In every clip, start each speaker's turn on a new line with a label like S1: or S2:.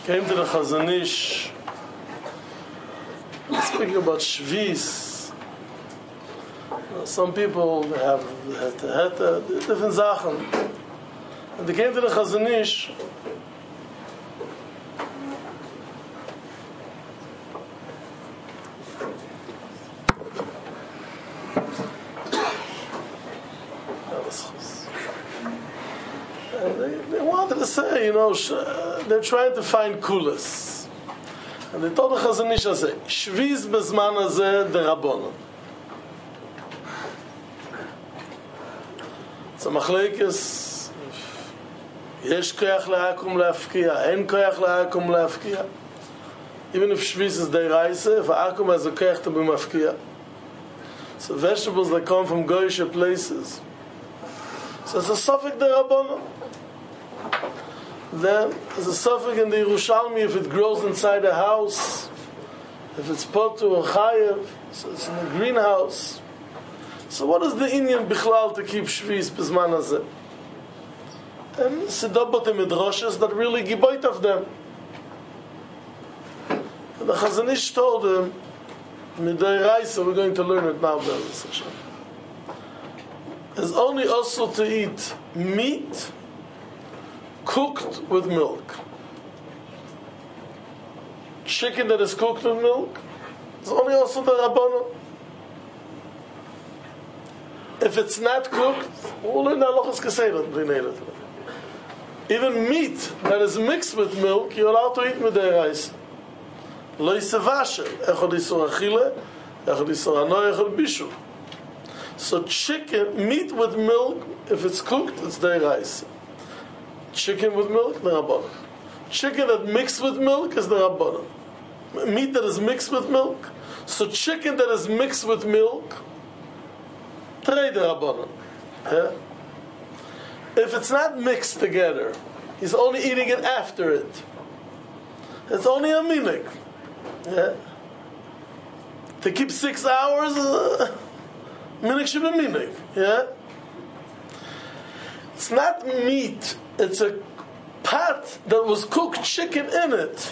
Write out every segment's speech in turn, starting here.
S1: came to the Chazon Ish, speaking about Shvis. Some people have different Sachen. And they came to the Chazon Ish, they wanted to say, they're trying to find kulas. And they told the Chazon Ish, Shviz bezman hazeh derabanan. It's a machlekes, yesh koyach le'akum le'afkiya, en koyach le'akum le'afkiya. Even if Shviz is deiraisa, if akum has a koyach to be mafkiya. So vegetables that come from goyish places. So it's a suffix derabanan. Then there's a suffix in the Yerushalmi if it grows inside a house, if it's put to a chayev, so it's in a greenhouse. So what is the Indian bichlal to keep shvis bezman hazeh? And sidabot midrashes that really giboit of them. And the Chazon Ish told them, midayraisa, we're going to learn it now, Be'ez Hashem. It's only also to eat meat cooked with milk. Chicken that is cooked with milk is only also the Rabbanon. If it's not cooked, we'll learn halachas keseder. Even meat that is mixed with milk, you're allowed to eat midayraisa. Lo yisavasher, echad yisor achile, echad yisor hanoi, echad bishul. So meat with milk, if it's cooked, it's dayraisa. Chicken with milk, the Rabbanon. Chicken that mixed with milk is the Rabbanon. Meat that is mixed with milk. So chicken that is mixed with milk, trade the Rabbanon. Yeah? If it's not mixed together, he's only eating it after it. It's only a minik. Yeah? To keep 6 hours, minik should be minik. Yeah? It's not meat. It's a pot that was cooked chicken in it.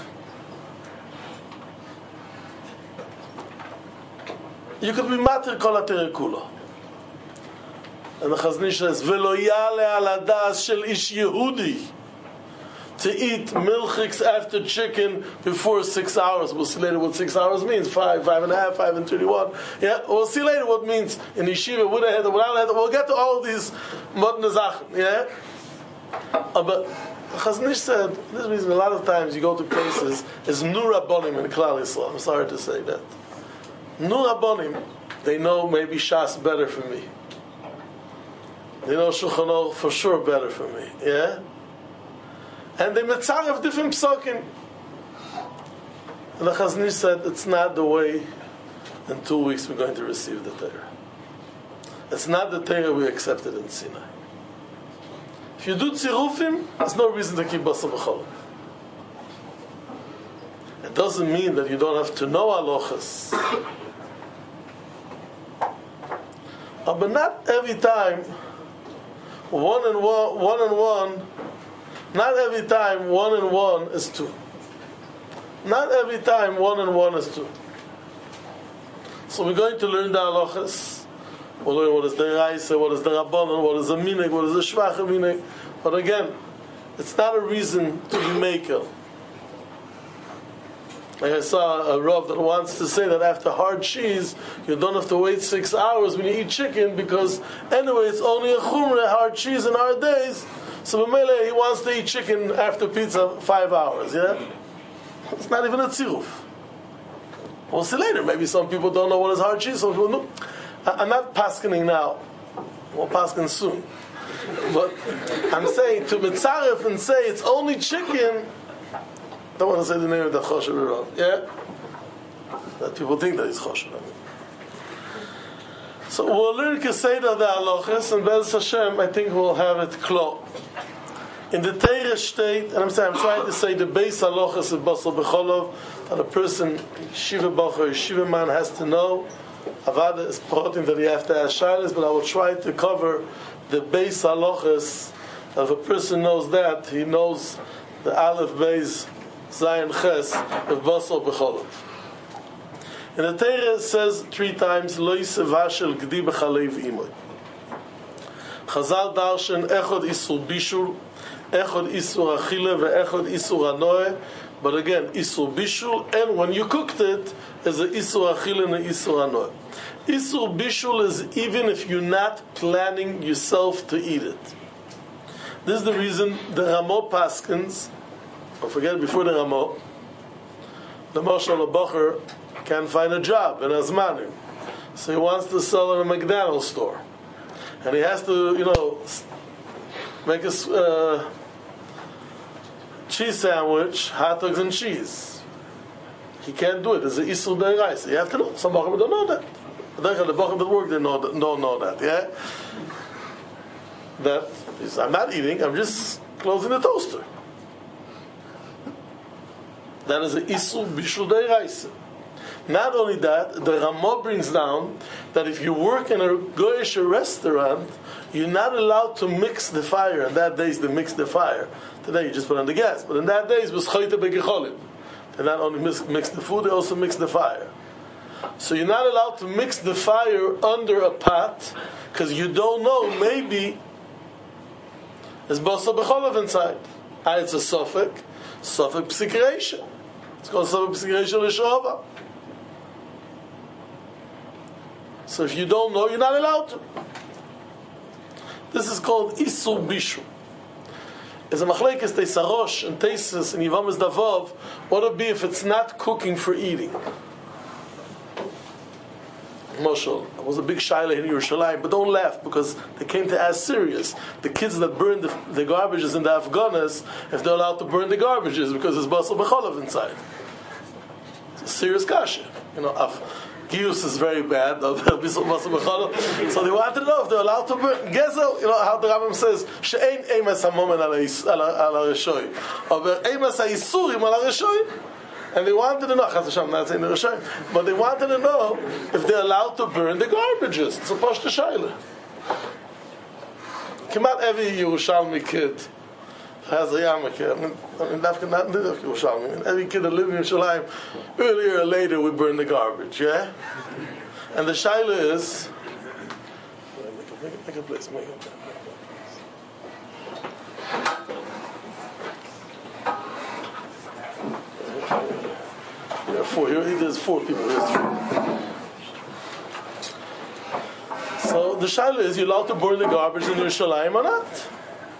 S1: You could be matir kol haterekula. And the Chazon Ish says, "Velo yale al hadas shel ish Yehudi," to eat milchiks after chicken before 6 hours. We'll see later what 6 hours means. 5, 5.5, 5 and 31. Yeah, we'll see later what it means in yeshiva, with a head, without a head. We'll get to all of these modern zachen. Yeah. But Chazon Ish said, this is reason a lot of times you go to places, it's nur rabbonim in Klal Yisrael. I'm sorry to say that. Nur rabbonim, they know maybe Shas better for me. They know Shulchan Aruch for sure better for me. Yeah? And they mitzvah of different psukim. And the Chazon Ish said, it's not the way in 2 weeks we're going to receive the Torah. It's not the Torah we accepted in Sinai. If you do tzirufim, there's no reason to keep basar b'cholim. It doesn't mean that you don't have to know halachas. But not every time, one and one, not every time 1 and 1 is 2. Not every time 1 and 1 is 2. So we're going to learn the halachas. We'll learn what is the Raisa, what is the Rabbanon, what is the Minig, what is the Shvacha Minig. But again, it's not a reason to be makel. Like I saw a Rav that wants to say that after hard cheese, you don't have to wait 6 hours when you eat chicken, because anyway, it's only a chumrah, hard cheese in our days. So b'meileh, he wants to eat chicken after pizza 5 hours, yeah? It's not even a tziruf. We'll see later. Maybe some people don't know what is hard cheese, some people know. I'm not paskening now. We'll pasken soon. But I'm saying to mitzaref and say it's only chicken. Don't want to say the name of the choshev Rav. Yeah? That people think that he's choshev. So we'll learn Keseda the halachas, and Be'ez Hashem, I think we'll have it klo. In the Torah state, and I'm trying to say the base halachas of basar b'cholov, that a person, shiva bacher, shiva man, has to know. Avada is protein that you have to ask shaylas, but I will try to cover the base halachas. If a person knows that, he knows the aleph base Zayin Ches of Basar B'Cholov. In the Torah it says 3 times Lo Yisevashel Gdi B'Chalev Imoy. Chazal Darshan Echod Isur Bishul, Echod Isur Achile, Ve'echod Isur Anoe. But again, Isur Bishul, and when you cooked it, is a Isur Achile and a Isur Anoe. Isur Bishul is even if you're not planning yourself to eat it. This is the reason the Ramo Paskins, don't forget before the Ramo, the Moshe Bacher can't find a job in Azmanim. So he wants to sell in a McDonald's store. And he has to, make a cheese sandwich, hot dogs and cheese. He can't do it. It's an Isur Deiraisa. You have to know. Some Bachar don't know that. The Bachar that work, they don't know that. Yeah? That is, I'm not eating, I'm just closing the toaster. That is an Isur Bishul Deiraisa. Not only that, the Ramah brings down that if you work in a Goyish restaurant, you're not allowed to mix the fire. In that days, they mix the fire. Today, you just put on the gas. But in that days, it was Choyte Begecholim. They not only mix the food, they also mix the fire. So you're not allowed to mix the fire under a pot, because you don't know, maybe there's Basar B'Cholov inside. It's a Sofek Psikreisha. It's called Sofek Psikreisha L'Shova. So if you don't know, you're not allowed to. This is called Isur Bishul. As a machlekes Teisarosh and Teisus and Yivamis Davov, what would be if it's not cooking for eating? Moshel, it was a big shaila in Yerushalayim, but don't laugh because they came to ask serious. The kids that burn the garbages in the Afghanis, if they're allowed to burn the garbages because there's Basar B'Cholov inside. It's a serious kasha. Gius is very bad. So they wanted to know if they're allowed to burn. Gezel, how the Rambam says, she'ein emes hamomen ala reshoy, or emes ha'isurim ala reshoy. And they wanted to know, I'm not saying the reshoy, but they wanted to know if they're allowed to burn the garbages. It's a pashta shayla. Kemat every Yerushalmi kid has a yarmulke. Every kid that lives in Yerushalayim, earlier or later we burn the garbage, yeah? And the shaila is, make a place. There are 4 here. There's 4 people. There's 3. So the shaila is, you're allowed to burn the garbage in Yerushalayim or not?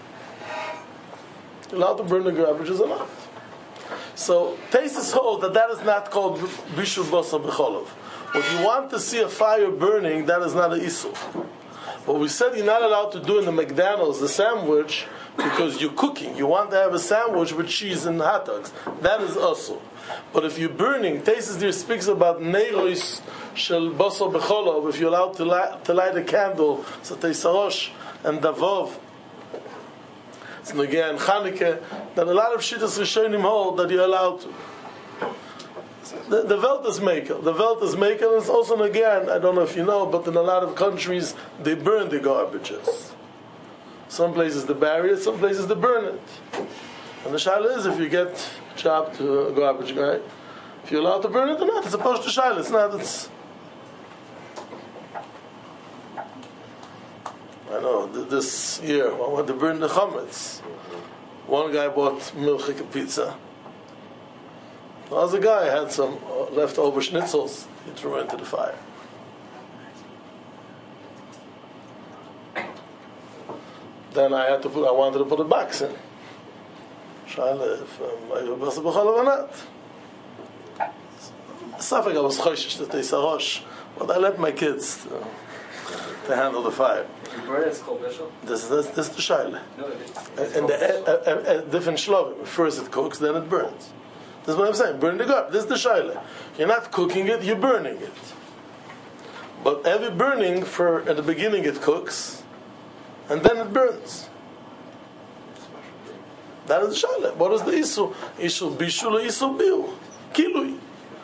S1: You're allowed to burn the garbages or not. So Teisus holds that is not called Bishul Basar B'Cholov. What you want to see a fire burning, that is not an Isur. But we said you're not allowed to do in the McDonald's the sandwich because you're cooking. You want to have a sandwich with cheese and hot dogs. That is also. But if you're burning, Teisus there speaks about Neiros Shel Basar B'Cholov. If you're allowed to light a candle, so Teisarosh and Davov. So again, Chanukah, that a lot of Shittas Rishonim hold that you're allowed to. The Welt is maker. The Welt is maker, and it's also, again, I don't know if you know, but in a lot of countries, they burn the garbages. Some places they bury it, some places they burn it. And the shaila is, if you get chopped to a garbage guy, if you're allowed to burn it or not, it's opposed to shaila. It's not, it's... I know, this year, I went to burn the chametz. One guy bought milchik pizza. The other guy had some leftover schnitzels. He threw into the fire. Then I wanted to put a box in. Shaila, if I was B'Cholov or not. Safek, I was choishish to Teisarosh, but I let my kids to handle the fire.
S2: It's called Bishul?
S1: This is the shaila. And the different shlovim. First it cooks, then it burns. This is what I'm saying. Burn the garbage. This is the shaila. You're not cooking it, you're burning it. But every burning, at the beginning it cooks, and then it burns. That is the shaila. What is the isu? Isu bishul or isu bil? Kilui.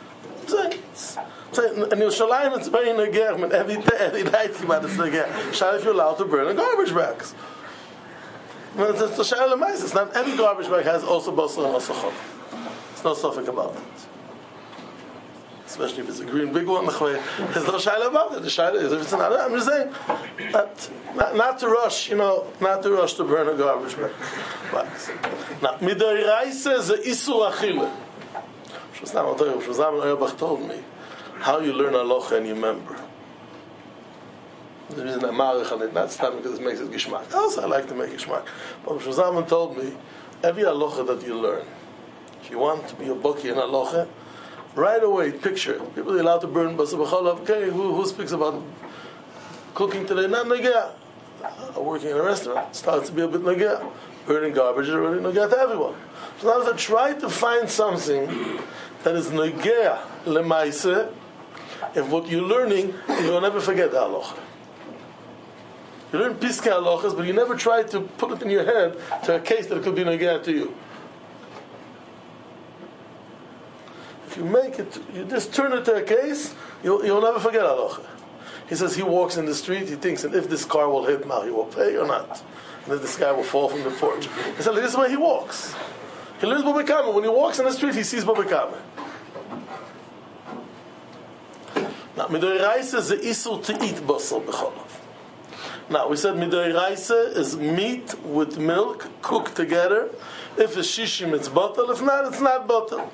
S1: And Yerushalayim, it's very neger. Every night about it's neger. Shaila, if you're allowed to burn the garbage bags. It's the shaila mais. It's not every garbage bag has also basar and also chol. It's There's no suffix about it. Especially if it's a green big one, there's no shaila about it. The shaila is if it's not. I'm just saying not to rush, not to rush to burn a garbage bag. Now, midoraisa is a isur achila. Shuzam Auerbach told me how you learn halacha and you remember. The reason I'm marich on it, not because it makes it gishmak. Also, I like to make gishmak. But Shuzam told me every halacha that you learn, if you want to be a baki in halacha, right away, picture. People are allowed to burn basar b'cholav. Okay, who speaks about cooking today? Not nagea. Working in a restaurant starts to be a bit nagea. Burning garbage is already nagea to everyone. So now I try to find something that is nagea lemaise. If what you're learning, you'll never forget the halacha. You learn piskei halachas, but you never try to put it in your head to a case that it could be nagea to you. If you make it, you just turn it to a case, you'll never forget halacha. He says he walks in the street, he thinks, and if this car will hit now, he will pay or not. And if this guy will fall from the porch. He said, this is where he walks. He learns Baba Kama. When he walks in the street, he sees Baba Kama. Now, midoraisa is the isur to eat basar b'cholav. Now, we said midoraisa is meat with milk cooked together. If it's shishim, it's batal. If not, it's not batal.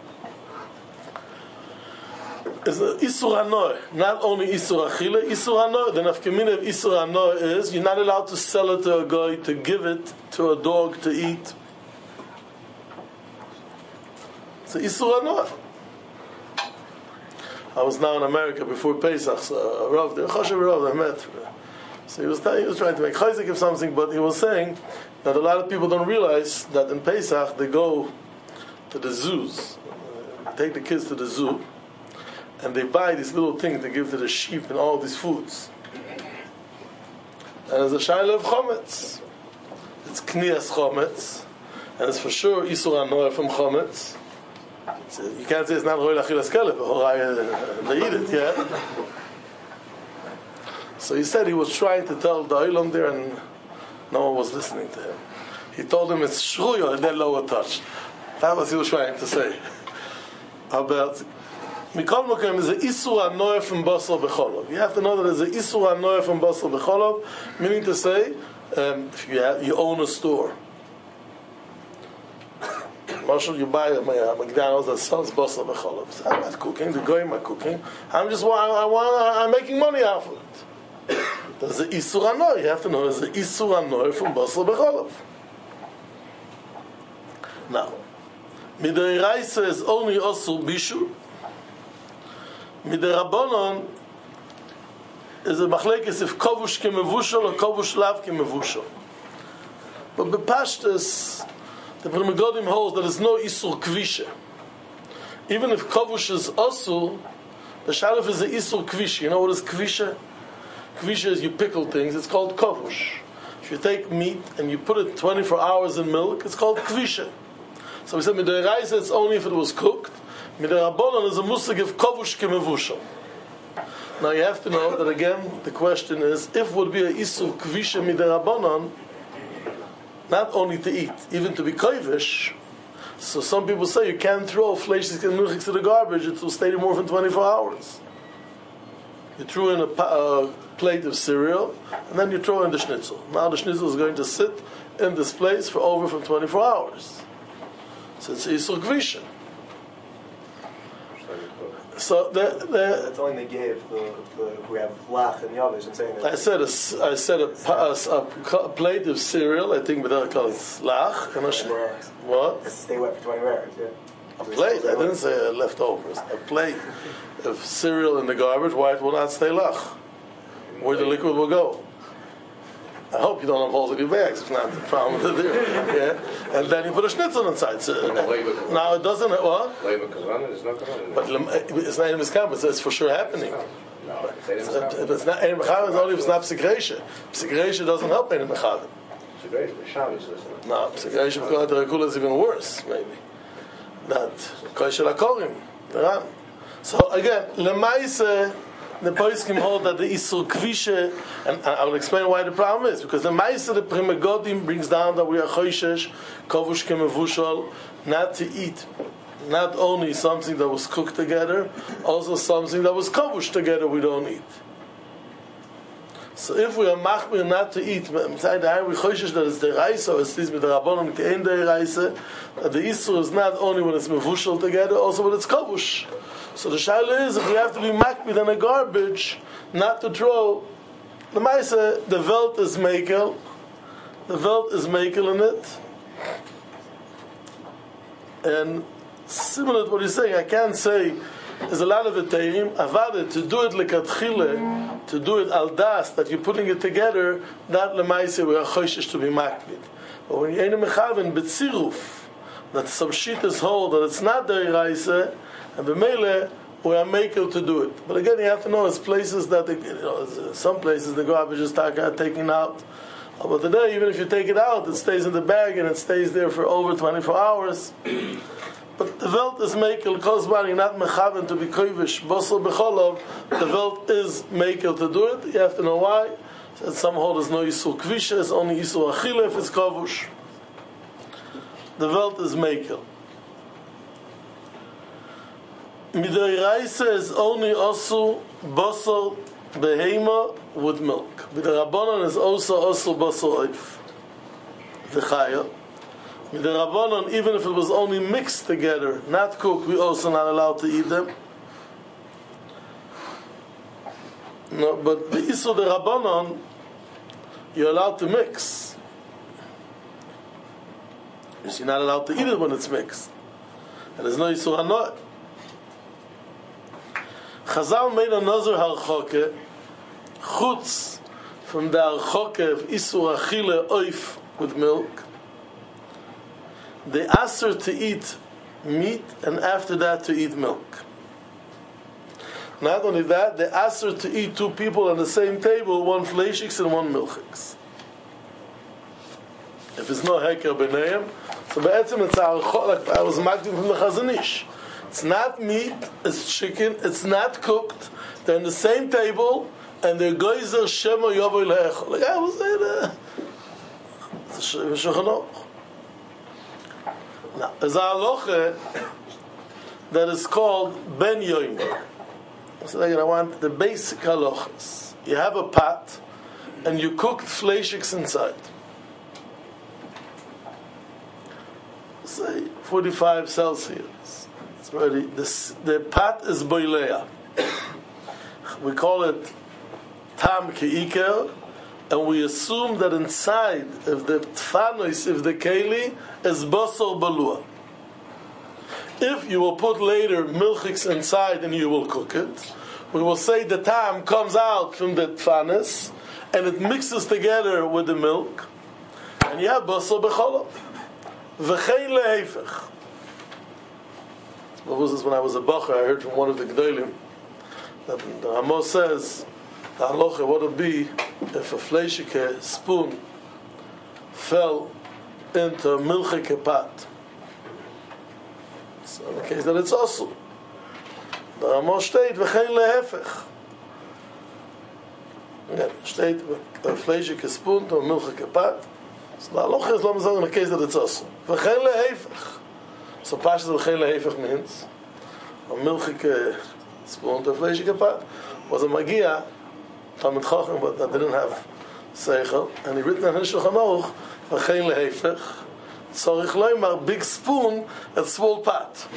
S1: Is isur hanoy, not only isur achila, isur hanoy. The nafkamina of isur hanoy is you're not allowed to sell it to a guy, to give it to a dog to eat. It's isur hanoy. I was now in America before Pesach, so Rav, the Choshev Rav, I met. So he was trying to make chayzik of something, but he was saying that a lot of people don't realize that in Pesach they go to the zoos, take the kids to the zoo, and they buy these little things they give to the sheep and all these foods. And there's a shaila of chometz. It's knias chometz, and it's for sure isur hanoah from chometz. You can't say it's not roy lachilas kelef, but they eat it, yeah? So he said he was trying to tell the olam there, and no one was listening to him. He told him it's shruya and then lower touch. That was what he was trying to say. About Mikol Mokem is an isur hanoah from basar b'cholav. You have to know that there's an isur hanoah from basar b'cholav, meaning to say, if you own a store. Marshall, you buy a McDonald's that sells basar b'cholav. I'm not cooking, the goyim are cooking. I'm making money off of it. There's an isur hanoah. You have to know there's an isur hanoah from basar b'cholav. Now, midoraisa is only osur bishu. Midirabonon is a machlekes if kovush kemevushal or kovush lav kemevushal. But bepashtus, the Pri Megadim holds that there's no isur kvisha. Even if kovush is osur, the shalif is a isur kvisha. You know what is kvisha? Kvisha is you pickle things. It's called kovush. If you take meat and you put it 24 hours in milk, it's called kvisha. So we said midoraisa it's only if it was cooked. Midirabonon is a musig of kovush kemevushal. Now you have to know that again, the question is, if would be a isur kvisha midirabonon, not only to eat, even to be kovish. So some people say you can't throw fleishik and milchik to the garbage, it will stay there more than 24 hours. You threw in a plate of cereal, and then you throw in the schnitzel. Now the schnitzel is going to sit in this place for over from 24 hours. So it's isur kvisha. So
S2: that's only they gave we have lach and the others and saying that.
S1: I said a plate of cereal. I think, but they call it lach. What?
S2: It's stay wet for 20 hours. Yeah.
S1: A plate. I didn't say leftovers. A plate of cereal in the garbage. Why it will not stay lach? Where the liquid will go. I hope you don't have holes in your bags. If not, the problem is there. Yeah, and then you put a schnitzel inside. So, now it doesn't. What? But it's not in Miskam. It's for sure happening. If it's not in Mechav, it's only if it's not psikresha. Psikresha doesn't help in Mechav. No, psikresha because the rekula is even worse. Maybe that koshel akorim. So again, lemaise. The poskim hold that the isur kvisha, and I will explain why the problem is, because the ma'aser the Pri Megadim brings down that we are choishesh kovush kemevushal, not to eat not only something that was cooked together, also something that was kavush together we don't eat. So if we are machmir not to eat, we choishish that it's the reise, or it's with the rabbanon kein the reise, that the isur is not only when it's mevushal together, also when it's kavush. So the shaila is, if we have to be makbid in a garbage, not to throw, the maise, the velt is mekel, in it, and similar to what he's saying, I can't say, there's a lot of etayim, avada, to do it lekatchile, to do it al das, that you're putting it together, not lemaise, we are choishish to be makbid. But when you're in a mechaven, betziruf, that some shittas hold, that it's not the reise, and b'meile, we are makel to do it. But again, you have to know, it's places that, some places the garbage is taken out. But today, even if you take it out, it stays in the bag and it stays there for over 24 hours. But the velt is mekel, kozman, you're not mechaven to be koivish, bosel becholov, the velt is mekel to do it. You have to know why. So some hold there's no yisur kvisha, it's only yisur achile if it's kavush. The velt is mekel. Midei Raisa is only also basal behema with milk. Midei Rabbanon is also basal oif. The chaya. Midei Rabbanon, even if it was only mixed together, not cooked, we also not allowed to eat them. No, but the Isur the Rabbanon, you're allowed to mix. You're not allowed to eat it when it's mixed. And there's no Isur Hanoi. Chazal made a nazar harchoke, chutz from the harchoke of Isur Achile oif with milk. They asked her to eat meat and after that to eat milk. Not only that, they asked her to eat two people on the same table, one fleishiks and one milchiks. If it's no heker b'neim, so be'etzim it's like I was magdim from the Chazon Ish. It's not meat, it's chicken, it's not cooked. They're on the same table, and they're goizer shemo yoboy le'echol. Like I was saying, it's a Shulchan Aruch. Now, there's a halacha that is called Ben Yoimer. So again, I want the basic halachas. You have a pot, and you cook fleishiks inside. Say 45 Celsius. It's ready. The pot is boileya. We call it tam keiker, and we assume that inside of the tfanos, if the keli, is basar balua. If you will put later milchiks inside and you will cook it, we will say the tam comes out from the tfanos and it mixes together with the milk, and you have basar becholov. V'chein lehefech. What was this when I was a bacher? I heard from one of the Gdolim that the Amos says, the halacha, what would be if a fleishike spoon fell into a milchike pot? So in the case that it's also. The Amos state, v'chein lehefech. Yeah, state, a fleishike spoon to a milchike pot. So the halacha is lo mezal in the case that it's also. V'chein lehefech. So Pashas v'chein lehefech means a milchike spoon to a fleishike pot was a magia, Talmid Chacham, but that didn't have seichel, and he written in his Shulchan Aruch, v'chein lehefech, tzorich loymar, big spoon and small pot.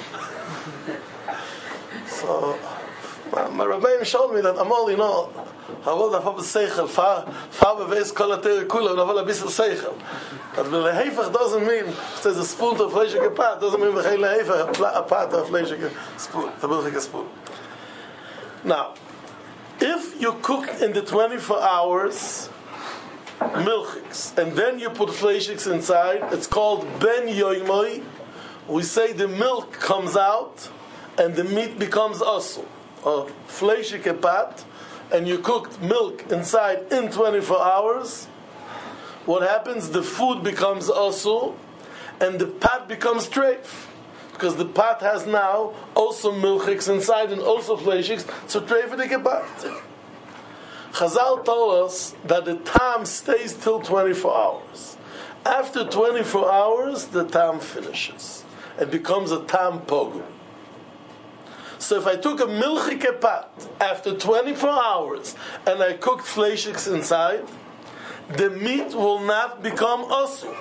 S1: So my Rabbeim showed me that Amal, Havol dafab seichel, far beveis kol atei kula, and havol a bissel seichel. But lehefech doesn't mean, if there's a spoon to a fleishike pot, doesn't mean v'chein lehefech, a pot to a fleishike spoon, a milchike spoon. Now, if you cooked in the 24 hours milchiks, and then you put fleishiks inside, it's called ben yoimoi. We say the milk comes out, and the meat becomes asul. A fleishike pot, and you cooked milk inside in 24 hours, what happens? The food becomes asul, and the pot becomes treif. Because the pot has now also milchiks inside and also fleishiks, so treifedik pot. Chazal told us that the tam stays till 24 hours. After 24 hours, the tam finishes. it becomes a tam pogum. So if I took a milchike pat after 24 hours and I cooked fleishiks inside, the meat will not become asur.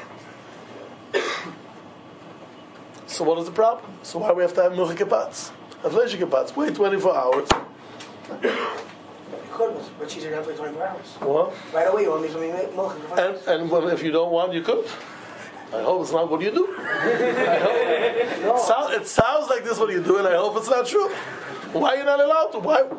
S1: So what is the problem? So why do we have to have milchike pats? Have fleishike pats. Wait 24 hours.
S3: You could, but she's going to wait 24 hours.
S1: What?
S3: Right away, you want me to make milk.
S1: And well, if you don't want, you could. I hope it's not what you do. It sounds like this is what you do, and I hope it's not true. Why are you not allowed to? Why?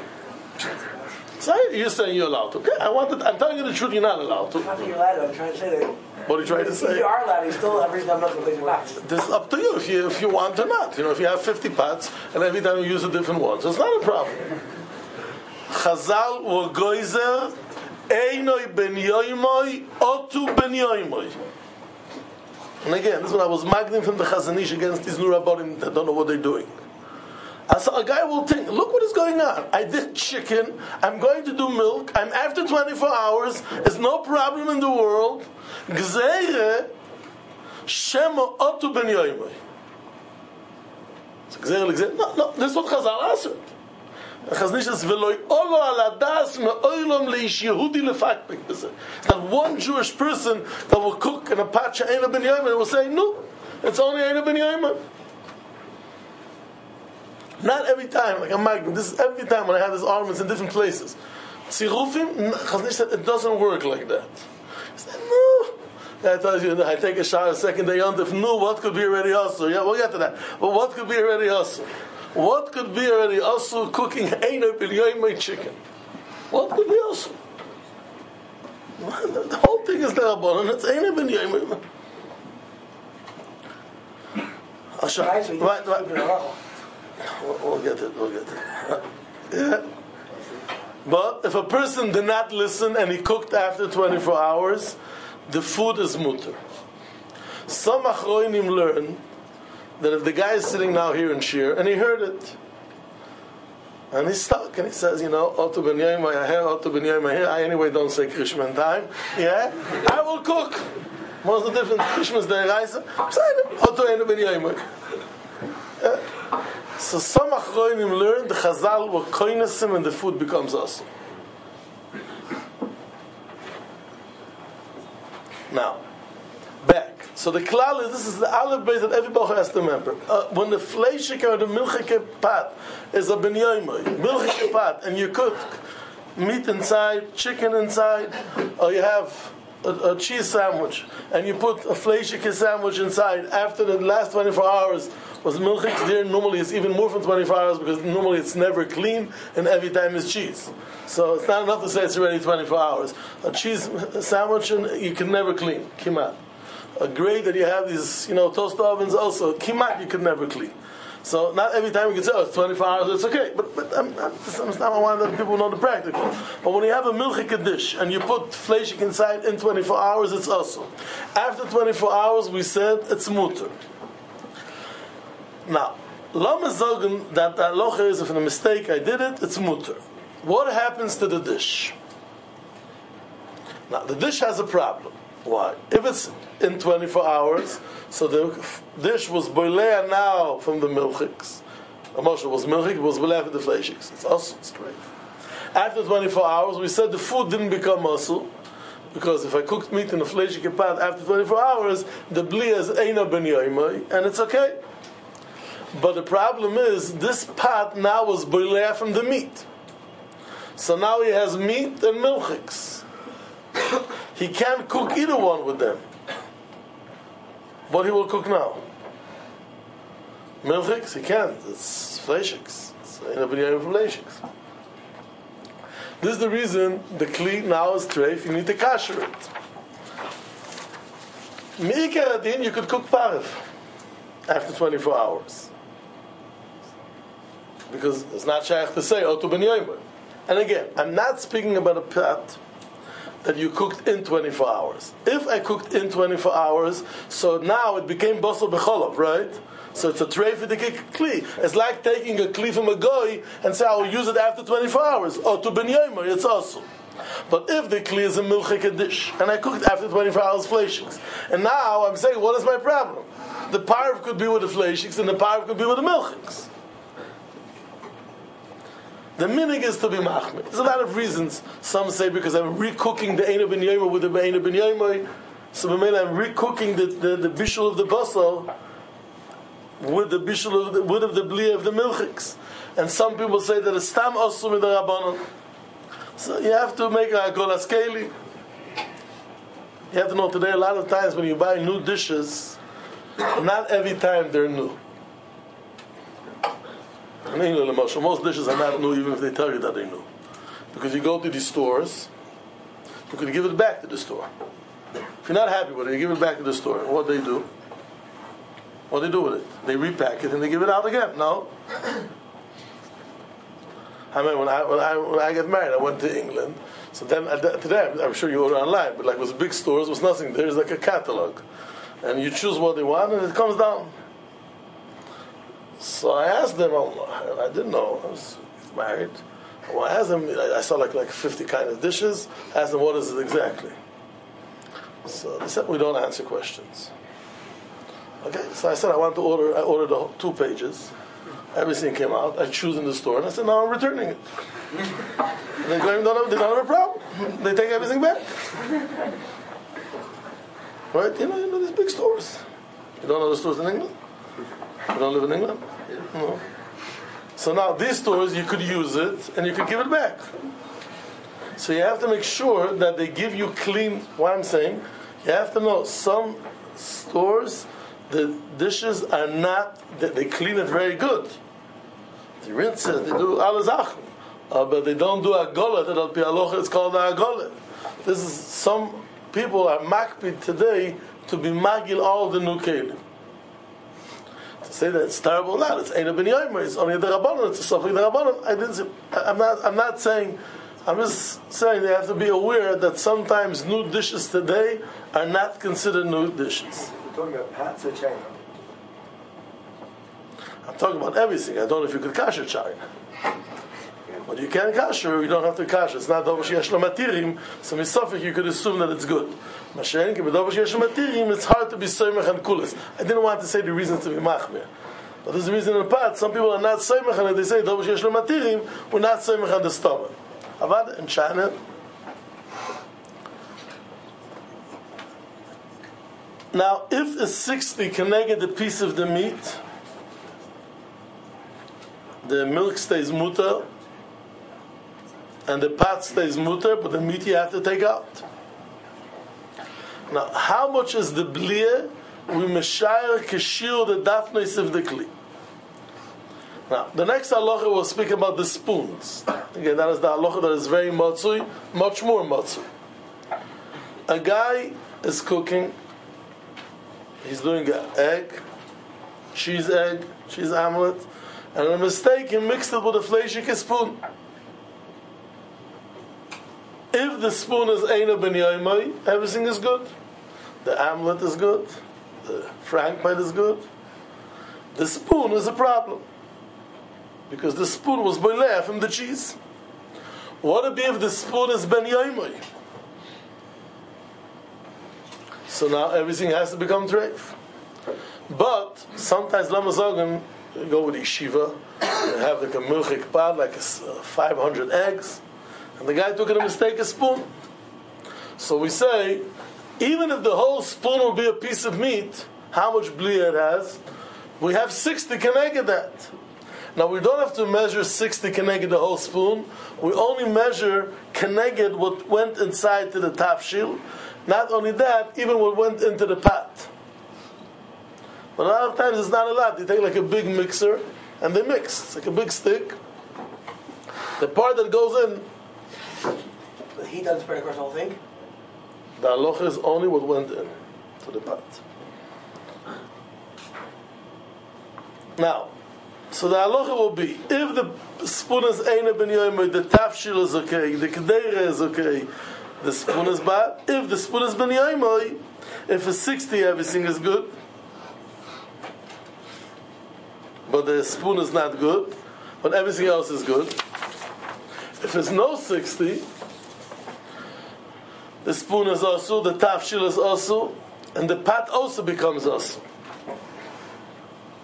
S1: Say, you're saying you're allowed to. Okay, I'm telling you the truth, you're not allowed to.
S3: I think you're allowed to. I'm trying to say that.
S1: What are you trying to say?
S3: If you are allowed, you still every time milk in the pots.
S1: This is up to you if you want or not. You know, if you have 50 pots and every time you use a different one, so it's not a problem. Chazal were goizer, einoi ben yoimoy, otu ben yoimoy. And again, this is what I was magning from the Chazanish against these new rabbanim that don't know what they're doing. So a guy will think, look what is going on. I did chicken, I'm going to do milk, I'm after 24 hours, there's no problem in the world. Gzeire, shemo otu ben yoimoy. So gzeire, no, this is what Chazal answered. Chazanish says, "V'loy olo al adas me'oilom leish Yehudi lefakpik." It's not one Jewish person that will cook in a pot she'eina ben yoyim and will say, "No, it's only eina ben yoyim." Not every time. Like I'm making this is every time when I have these arguments in different places. Tzirufim, Chazanish said it doesn't work like that. He said, "No." I told you, I take a shower second day on. If no, what could be already also? Yeah, we'll get to that. But what could be already also? What could be already also cooking eina ben yoyim chicken? What could be also? The whole thing is there, and it's eina ben yoyim. Right. We'll get it. Yeah. But if a person did not listen and he cooked after 24 hours, the food is mutter. Some achroinim learn that if the guy is sitting now here in Shir and he heard it and he's stuck and he says, Otu ben yoyim Otu ben yoyim I anyway don't say Krishman time, I will cook. What's the difference? Krishman's deraisa. Otu ben yoyim. So some achroinim learn the Chazal were koinesim and the food becomes awesome. Now, back. So the klal is, this is the aleph base that everybody has to remember. When the fleishik or the milchike pat is a ben yoymoy, milchike pat, and you cook meat inside, chicken inside, or you have a cheese sandwich, and you put a fleishike sandwich inside after the last 24 hours was milchik there, normally it's even more than 24 hours because normally it's never clean and every time it's cheese. So it's not enough to say it's already 24 hours. A cheese sandwich you can never clean. Kimat. A grade that you have these, toast ovens also, kimat you can never clean. So not every time you can say, it's 24 hours, it's okay. But that's not why that people know the practical. But when you have a milchik dish and you put fleishik inside in 24 hours, it's also. After 24 hours, we said it's mutter. Now, lama zogen that the halacha is if in a mistake I did it, it's mutter. What happens to the dish? Now, the dish has a problem. Why? If it's in 24 hours, so the dish was boilea now from the milchiks. Moshe was milchik, it was boilea from the fleishiks. It's also straight. After 24 hours, we said the food didn't become muscle, because if I cooked meat in a fleishik pot after 24 hours, the blia is eina ben yoyimai, and it's okay. But the problem is, this pot now was boilea from the meat. So now he has meat and milchiks. He can't cook either one with them. What he will cook now? Milchiks? He can't. It's fleishiks. It's eina ben yoyim fleishiks. This is the reason the kli now is treif. You need to kasher it. Me'ikar adin, you could cook parv after 24 hours. Because it's not shaykh to say otu ben yoyim. And again, I'm not speaking about a pot that you cooked in 24 hours. If I cooked in 24 hours, so now it became basal b'cholov, right? So it's a tray for the kli. It's like taking a kli from a goy and say I will use it after 24 hours. Otu ben yoyim, it's also. But if the kli is a milchik dish and I cooked after 24 hours fleishings, and now I'm saying, what is my problem? the parv could be with the fleishiks and the parv could be with the milchiks. The minig is to be machmir. There's a lot of reasons. Some say because I'm recooking the Eina ben Yomer with the Eina ben Yomer, so I'm recooking the bishul of the basar with the bishul of the wood of the bli of the milchiks. And some people say that it's stam osum in the rabbanon. So you have to make a kol askeli. You have to know today a lot of times when you buy new dishes, not every time they're new. In England, most dishes are not new even if they tell you that they're new. Because you go to these stores, you can give it back to the store. If you're not happy with it, you give it back to the store. And what do? What do they do with it? They repack it and they give it out again. No? I mean, when I got married, I went to England. So then, today, I'm sure you order online, but like it was big stores, it was nothing. There's like a catalog. And you choose what they want and it comes down. So I asked them, I didn't know, I was married. Well, I asked them, I saw like 50 kind of dishes. I asked them, what is it exactly? So they said, we don't answer questions. Okay, so I said, I ordered the 2 pages. Everything came out. I choose in the store, and I said, "No, I'm returning it." And they don't have a problem. They take everything back, right? You know these big stores. You don't know the stores in England. You don't live in England. No. So now these stores, you could use it and you could give it back. So you have to make sure that they give you clean. What I'm saying, you have to know some stores, the dishes are not. They clean it very good. They rinse it, they do alazach, but they don't do agola. That al pi halacha it's called agola. This is some people are makpid today to be magil all the new kelim. To say that it's terrible, not it's Eina ben Yomer. It's only the rabbanon. It's a suffix the rabbanon. I'm not saying. I'm just saying they have to be aware that sometimes new dishes today are not considered new dishes.
S2: We're talking about pats or china.
S1: I'm talking about everything. I don't know if you could kasher china. But you can kasher, you don't have to kasher. It's not dover sheyesh lo matirim, so misafik you could assume that it's good. Mashenki, but dover sheyesh lo matirim, it's hard to be soymech and kulis. I didn't want to say the reasons to be machmir. But there's a reason in the pot. Some people are not soymech and they say dover sheyesh lo matirim, we're not soymech on the stomach. Avad in China, now if a 60 can get a piece of the meat, the milk stays mutter, and the pot stays mutter, but the meat you have to take out. Now, how much is the bliya? We meshayr keshir the dafnes of the kli. Now, the next halacha will speak about the spoons. Again, that is the halacha that is very matzui, much more matzui. A guy is cooking. He's doing an egg, cheese omelet, and a mistake, he mixed it with a fleishik spoon. If the spoon is Eina ben Yomer, everything is good. The omelet is good. The frankbite is good. The spoon is a problem. Because the spoon was boileh from the cheese. What would be if the spoon is ben Yomer? So now everything has to become treif. But sometimes Lamazogan, you go with yeshiva, you have like a milchik pad, like 500 eggs, and the guy took a mistake, a spoon. So we say, even if the whole spoon will be a piece of meat, how much bliya it has, we have 60 keneged that. Now we don't have to measure 60 keneged the whole spoon, we only measure keneged what went inside to the tafshil. Not only that, even what went into the pot. But a lot of times it's not a lot. They take like a big mixer and they mix. It's like a big stick. The part that goes in,
S3: The heat doesn't spread across the whole thing?
S1: the halacha is only what went in to the pot. Now, so the halacha will be, if the spoon is Eina ben Yomer, the tafshil is okay, the kedeira is okay, the spoon is bad. If the spoon is ben Yomer, if it's 60, everything is good. But the spoon is not good, but everything else is good. If it's no 60, the spoon is also, the tafshil is also, and the pot also becomes also.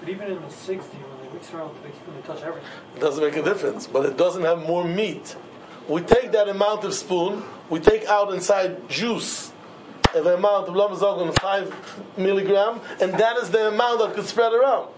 S4: even in the 60, when they mix around with the big spoon, they touch everything.
S1: It doesn't make a difference, but it doesn't have more meat. We take that amount of spoon, we take out inside juice of the amount of lamazog 5 milligram, and that is the amount that could spread around.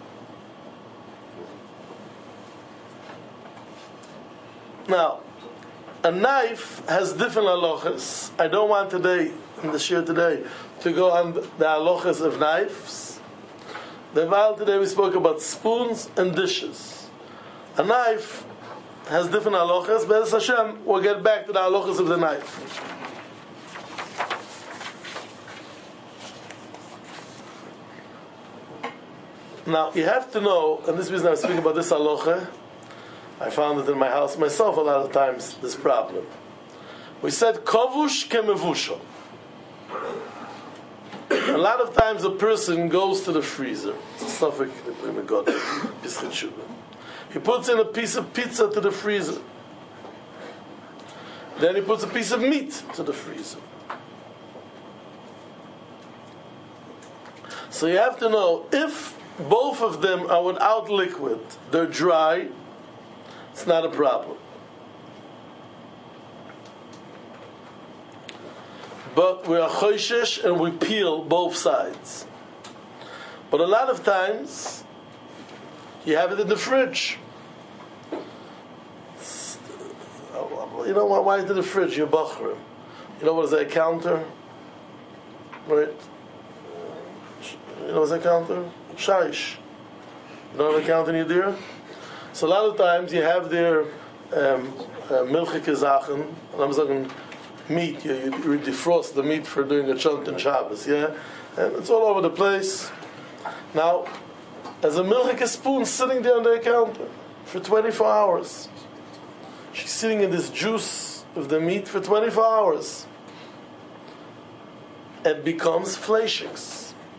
S1: Now, a knife has different halachas. I don't want today, in the shir today, to go on the halachas of knives. The while today we spoke about spoons and dishes. A knife has different halachas, but as Hashem, we'll get back to the halachas of the knife. Now, you have to know, and this reason I'm speaking about this halacha, I found it in my house myself a lot of times, this problem. We said, kavush kemevusha. A lot of times a person goes to the freezer. It's a suffix, he puts in a piece of pizza to the freezer. Then he puts a piece of meat to the freezer. So you have to know, if both of them are without liquid, they're dry, it's not a problem. But we are choishesh and we peel both sides. But a lot of times, you have it in the fridge. You know why is it in the fridge? You're bachrim. You know what is that, a counter? Right? You know what's that counter? Shaish. You don't have a counter in your deer? So a lot of times you have their milchike zachen, I'm saying meat, you defrost the meat for doing a chunt and Shabbos, yeah? And it's all over the place. Now, there's a milchike spoon sitting there on the counter for 24 hours. She's sitting in this juice of the meat for 24 hours. It becomes fleishiks.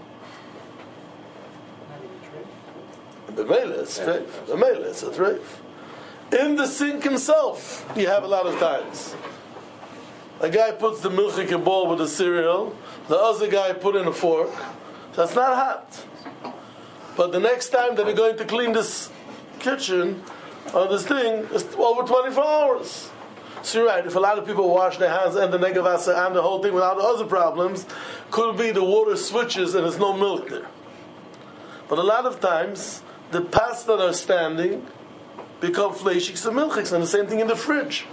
S1: The mele is treif. The mele is a treif. In the sink himself, you have a lot of times. A guy puts the milchike bowl with the cereal. The other guy put in a fork. That's not hot. But the next time that they're going to clean this kitchen or this thing, it's over 24 hours. So you're right. If a lot of people wash their hands and the negavasa and the whole thing without other problems, could be the water switches and there's no milk there. But a lot of times, the pots that are standing become fleishiks and milchiks, and the same thing in the fridge.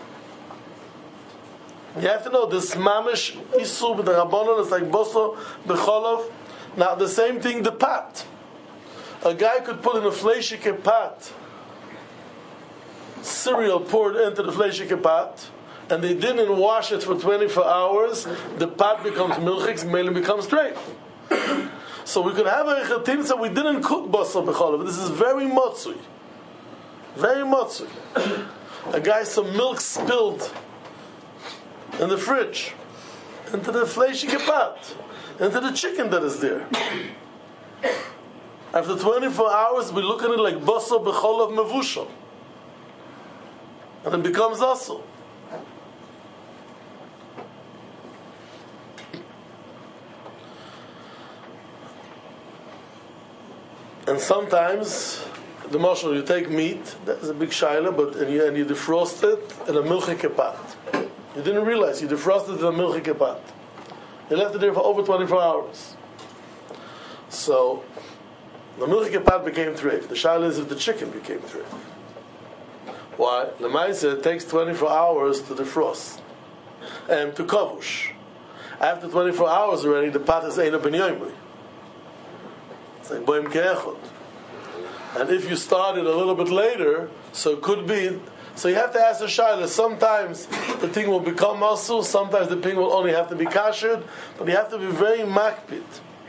S1: You have to know this mamish isu with the rabbanon is like boso becholov. Now the same thing, the pot. A guy could put in a fleishike pot cereal poured into the fleishike pot, and they didn't wash it for 24 hours. The pot becomes milchiks, and becomes treif. So we could have a chatim that we didn't cook basar b'cholav. This is very motzui. Very motzui. A guy, some milk spilled in the fridge, into the fleishike pot, into the chicken that is there. After 24 hours, we look at it like basar b'cholav mevushal. And it becomes also. And sometimes, the mashal, you take meat, that's a big shaila, but and you defrost it in a milchike pot. You didn't realize you defrosted it in a milchike pot. You left it there for over 24 hours. So, the milchike pot became treif. The shaila is if the chicken became treif. Why? Lemaisa, it takes 24 hours to defrost. And to kavush. After 24 hours already, the pot is eina ben yomi. It's like boim ke'echot. And if you started a little bit later, so it could be. So you have to ask the shaila. Sometimes the thing will become masul. Sometimes the thing will only have to be kashered. But you have to be very makpid.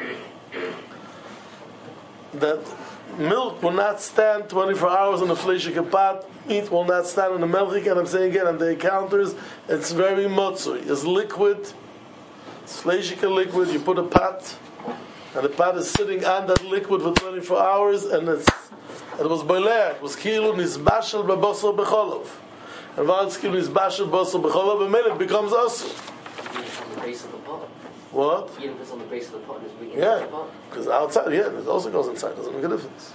S1: That milk will not stand 24 hours in the fleishike pot. Meat will not stand in the melchik. And I'm saying again, on the counters, it's very motzui. It's liquid. It's fleishike liquid. You put a pot, and the pot is sitting on that liquid for 24 hours, and it was boiler. It was kilu nisbashel b'basar b'cholov. And while it's kilu nisbashel b'basar b'cholov, it becomes asu.
S5: From the base of the pot.
S1: What?
S5: Even if it's on the base of the pot and it's weak in
S1: Yeah,
S5: the pot.
S1: because outside, yeah, it also goes inside. Doesn't make a difference.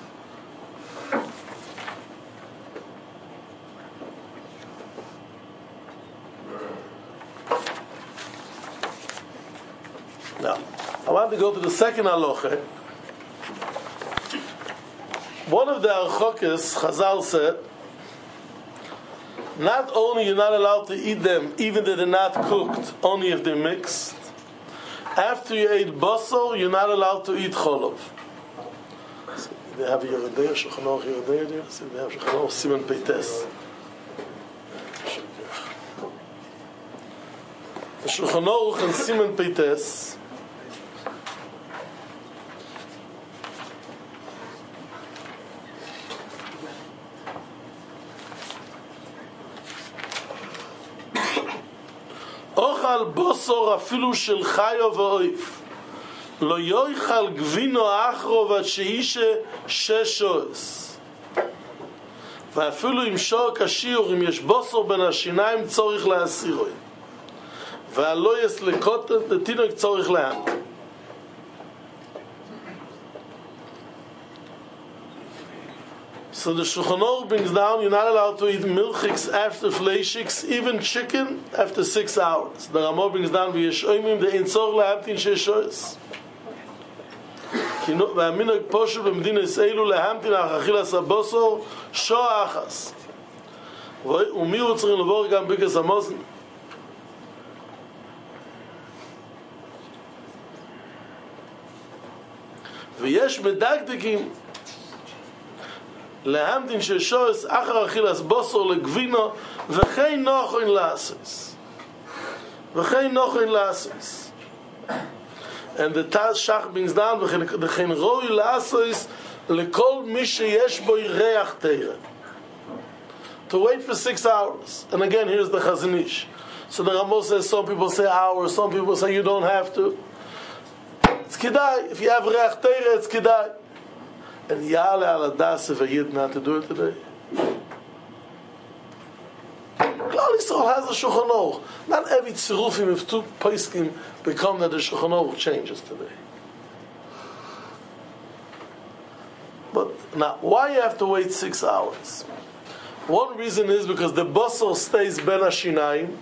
S1: Now, I want to go to the second halacha. One of the archokes, Chazal said, not only you're not allowed to eat them, even if they're not cooked, only if they're mixed. After you ate basar, you're not allowed to eat cholov. So they have Yeridei, Shulchan Aruch Yeridei there. So they have Shulchan Aruch Siman Peites. The Shulchan Aruch and Siman Peites. אוכל בוסור אפילו של חיו ואויף לא יאכל גבינו אחרו ועד שאישה ששועס ואפילו אם שור קשיר אם יש בוסור בין השיניים צורך להסירו והלא יסלקות לתינוק צורך להמתין. So the Shulchan Aruch brings down, you're not allowed to eat milchiks after fleishiks, even chicken after 6 hours. The Ramah brings down, v'yeshoimim the intzor lehamtin sheishois. והמנהג פשוט במדינה אלו להמתין האכילה סבוסור שעה אחס. ומי הוא צריך לעבור גם בקס המוזן? ויש מדקדקים להמתין ששוס אחר אכילס בוסור לגבינו וכן נוחין לעשוס and the Taz Shach brings down וכן רוי לעשוס לכל מי שיש בו ריח תירה to wait for 6 hours. And again, here's the Chazon Ish. So the Ramo says some people say hours, some people say you don't have to. It's kedai. If you have reach teira, it's kedai. And Yale al Adas if a Yid not to do it today. Klal Yisrael has a Shulchan Aruch. Not every tzirufim if two poskim become that the Shulchan Aruch changes today. But now, why you have to wait 6 hours? One reason is because the basar stays ben hashinayim.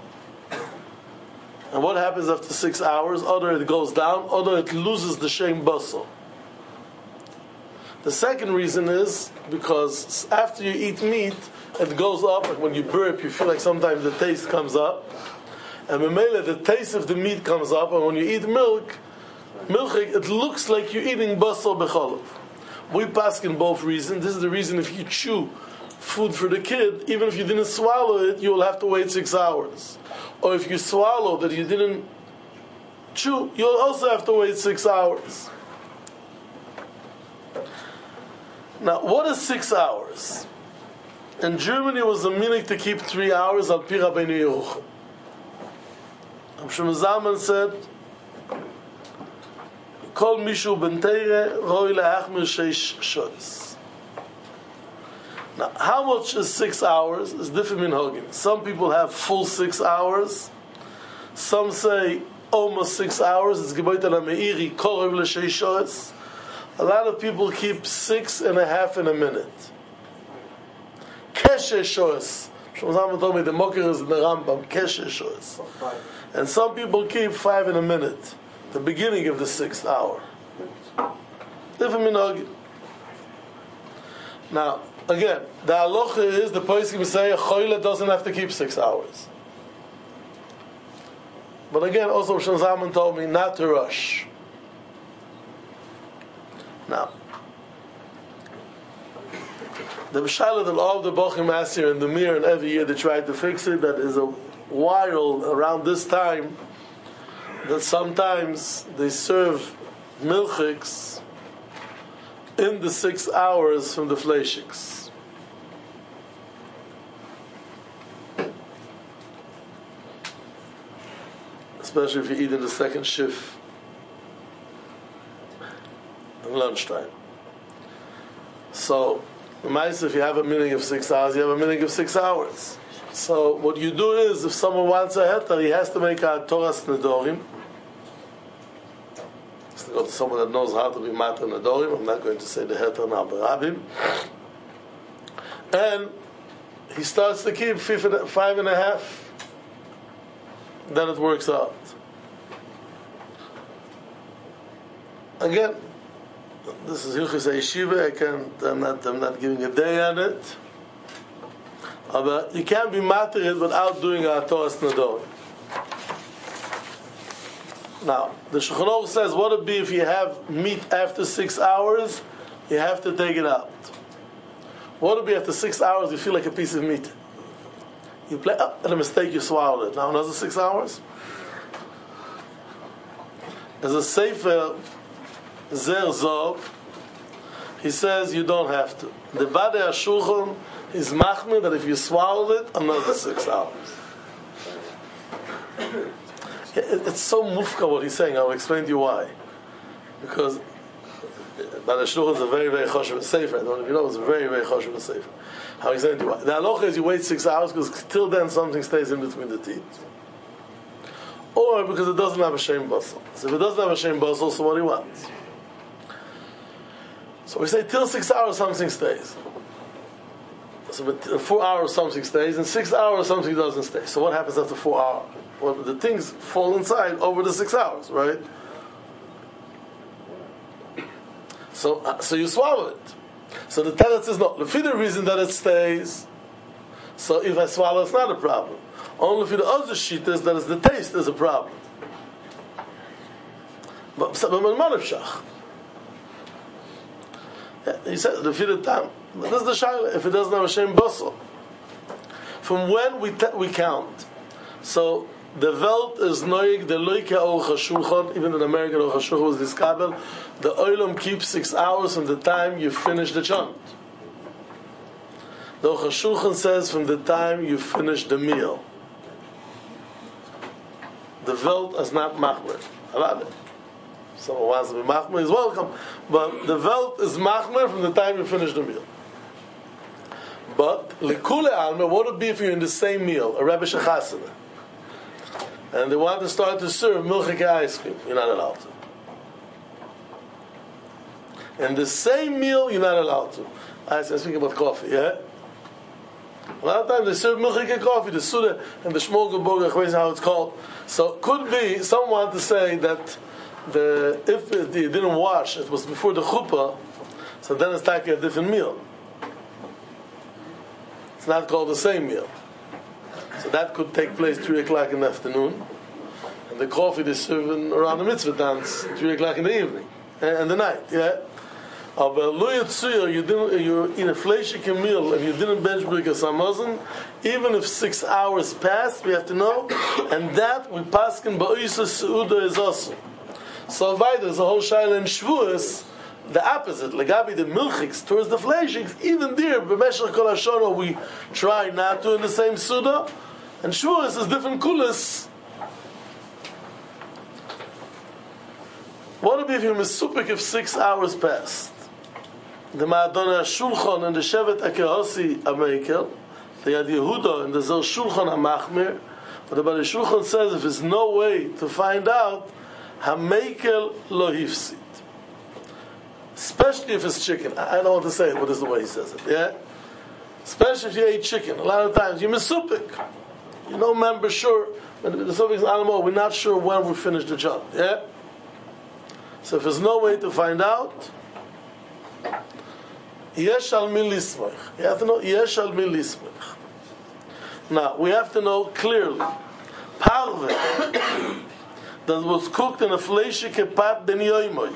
S1: And what happens after 6 hours? Either it goes down, or it loses the shem basar. The second reason is because after you eat meat, it goes up. Like when you burp, you feel like sometimes the taste comes up. And memele, the taste of the meat comes up. And when you eat milk, it looks like you're eating basar b'cholav. We pass in both reasons. This is the reason if you chew food for the kid, even if you didn't swallow it, you will have to wait 6 hours. Or if you swallow that you didn't chew, you'll also have to wait 6 hours. Now, what is 6 hours? In Germany, it was a minhag to keep 3 hours al pi Rabbeinu Yerucham. Shlomo Zalman said, Kol mishu ben teire roi leachmir sheish shois. Now, how much is 6 hours? Is different minhagim. Some people have full 6 hours. Some say almost 6 hours. It's geboit ala meiri korov l'sheish shois. A lot of people keep 6.5 in a minute. Keshe shoes. Shlomo Zalman told me the Mokher is in the Rambam. Keshe shoes. And some people keep 5 in a minute. The beginning of the 6th hour. Different minhagim. Now, again, the halacha is the poskim say a choyle doesn't have to keep 6 hours. But again, also Shlomo Zalman told me not to rush. Now, the B'shaila that all of the Bochim Asir and the Mir and every year they try to fix it, that is a while around this time that sometimes they serve milchiks in the 6 hours from the fleishiks. Especially if you eat in the second shift. Lunchtime. So, if you have a minhag of 6 hours, you have a minhag of 6 hours. So, what you do is, if someone wants a heter, he has to make a Torah Nedorim. to go to someone that knows how to be Matan Adorim. I'm not going to say the Heter now, but Rabim. And he starts to keep 5.5. Then it works out. Again, this is Hilchos Yeshiva. I'm not giving a day on it. But you can't be Matir without doing a Toras Nadorim. Now, the Shulchan Aruch says, what would it be if you have meat after 6 hours? You have to take it out. What would it be after 6 hours? You feel like a piece of meat. You play up, and a mistake, you swallowed it. Now another 6 hours. As a Sefer Zer Zov, he says you don't have to. The Badei HaShulchan is machmir that if you swallowed it, another 6 hours. It's so mufka what he's saying. I'll explain to you why. Because Badei HaShulchan is a very, very choshev sefer. I don't know if you know, it's a very, very choshev sefer. How he's saying to you why. The halacha is you wait 6 hours because till then something stays in between the teeth. Or because it doesn't have a shem basal. So if it doesn't have a shem basal, so what do you want? So we say till 6 hours something stays. So in 4 hours something stays, in 6 hours something doesn't stay. So what happens after 4 hours? Well, the things fall inside over the 6 hours, right? So you swallow it. So the teretz is not. For the reason that it stays, so if I swallow, it's not a problem. Only for the other sheet is that it's the taste is a problem. But he said the fida tam. This is the shaila. If it doesn't have a shem basal, from when we count. So the Welt is noig the loike Aruch HaShulchan. Even in American Aruch HaShulchan was discovered. The oilam keeps 6 hours from the time you finish the chant. The Aruch HaShulchan says from the time you finish the meal. The Welt is not machmer. I love it. Someone wants to be machmer is welcome, but the Welt is machmer from the time you finish the meal. But likule alma, what would it be if you're in the same meal, a Rebbe Shechasana, and they want to start to serve milchike ice cream? You're not allowed to. In the same meal, you're not allowed to. I'm speaking about coffee, yeah? A lot of times they serve milchike coffee, the Suda and the Shmolga Burger, how it's called. So it could be someone to say that if you didn't wash, it was before the chuppah, so then it's like a different meal. It's not called the same meal. So that could take place 3 o'clock in the afternoon, and the coffee is serving around the mitzvah dance 3 o'clock in the evening and the night. Yeah. But you eat a fleishik meal and you didn't bench brikas hamazon, even if 6 hours passed, we have to know, and that we paskin ba'isa seuda is also. So there's a whole shaila in Shavuos, the opposite. Legabi the milchiks towards the fleishiks, even there, b'meshach kol hashana, we try not to in the same suda, and Shavuos is different kulas. What would be if you're mesupik if 6 hours passed? The Ma'adon HaShulchan and the Shevet HaKehosi HaMeikel, the Yad Yehuda and the Zer Shulchan HaMachmir, but the Badei HaShulchan says if there's no way to find out, HaMeikel lo hifsid. Especially if it's chicken. I don't want to say it, but this is the way he says it. Yeah? Especially if you ate chicken. A lot of times you're mesupik. You don't remember sure. When the suffix is animal, we're not sure when we finish the job. Yeah? So if there's no way to find out, yesh al mi lismach. You have to know yesh al mi lismach. Now we have to know clearly parve that was cooked in a fleishike pat ben yoimoy.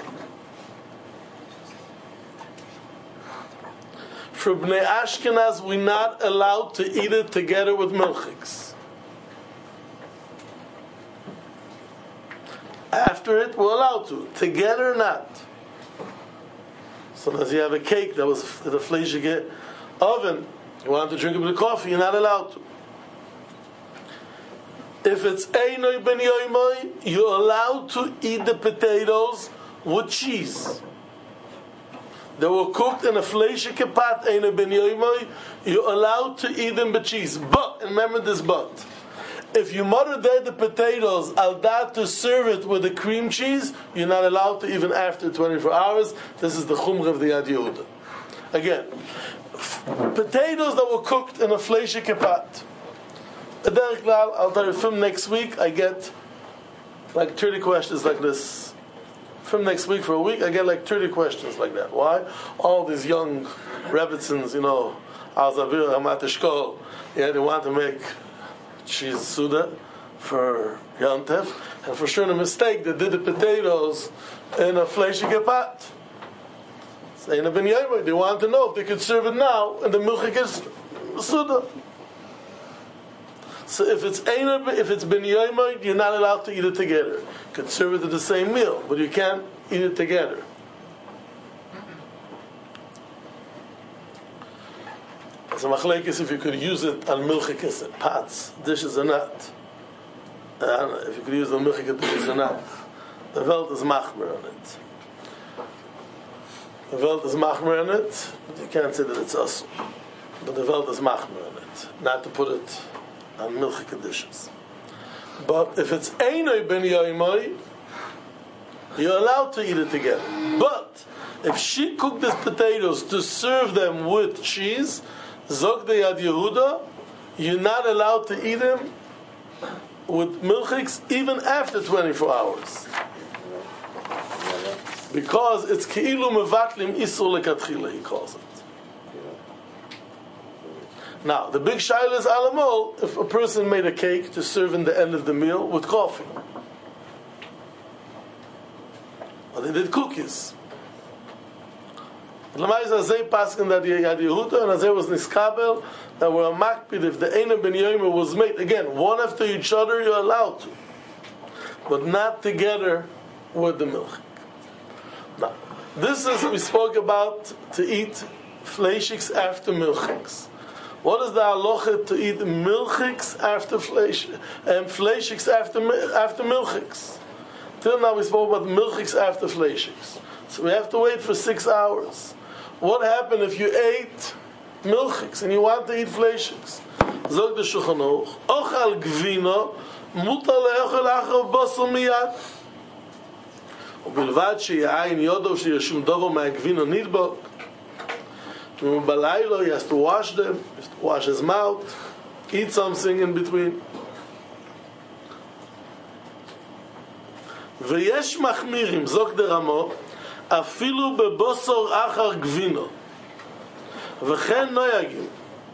S1: For Bnei Ashkenaz, we're not allowed to eat it together with milchiks. After it, we're allowed to. Together, not. Sometimes you have a cake that was in a fleishike oven. You want to drink it with coffee, you're not allowed to. If it's Einoi Ben Yoimoy, you're allowed to eat the potatoes with cheese. They were cooked in a fleishike pot, Einoi Ben Yoimoy, you're allowed to eat them with cheese. But, and remember this but, If you mutter there the potatoes, al dat to serve it with the cream cheese, you're not allowed to even after 24 hours. This is the chumrah of the Yad Yehuda. Again, potatoes that were cooked in a fleishike pot. I'll tell you, from next week, I get like 30 questions like this. From next week for a week, I get like 30 questions like that. Why? All these young Rebbitzins, Al-Zavir, Ramat Eshkol, they want to make cheese Suda for Yontif, and for sure a mistake, they did the potatoes in a fleishike pot. They want to know if they could serve it now in the Milchik Suda. So if it's ben yoymoid, you're not allowed to eat it together. You can serve it at the same meal, but you can't eat it together. So machlekes if you could use it on milchikes, pots, dishes or not. If you could use it on milchikes dishes or not. The Welt is machmer on it. The Welt is machmer on it, but you can't say that it's us. But the Welt is machmer on it. Not to put it on milchik dishes. But if it's einoi ben yoimoi, you're allowed to eat it together. But if she cooked these potatoes to serve them with cheese, zog de Yad Yehuda, you're not allowed to eat them with milchiks even after 24 hours. Because it's keilu mevatlim isur lekatchila, he calls it. Now, the big shaila is alamol if a person made a cake to serve in the end of the meal with coffee. Or they did cookies. L'mayz azay paskin that Yad Yehuda and azay was niskabel that were a makpid if the Eina ben Yomer was made. Again, one after each other you're allowed to. But not together with the milk. Now, this is, we spoke about to eat fleishiks after milchiks. What is the halacha to eat milchiks after fleish and fleishiks after milchiks? Till now we spoke about milchiks after fleishiks. So we have to wait for 6 hours. What happened if you ate milchiks and you want to eat fleishiks? Zog the Shulchan Aruch, ochal gvino mutar le'ochel achar basal miyad. ובלבד שיעין יודו שיש שום דבר מהגבינו נדבוק. בלילה he has to wash them, he has to wash his mouth, eat something in between. ויש מחמירים, זוק דרמו, אפילו בבוסור אחר גבינו. וכן נויגים.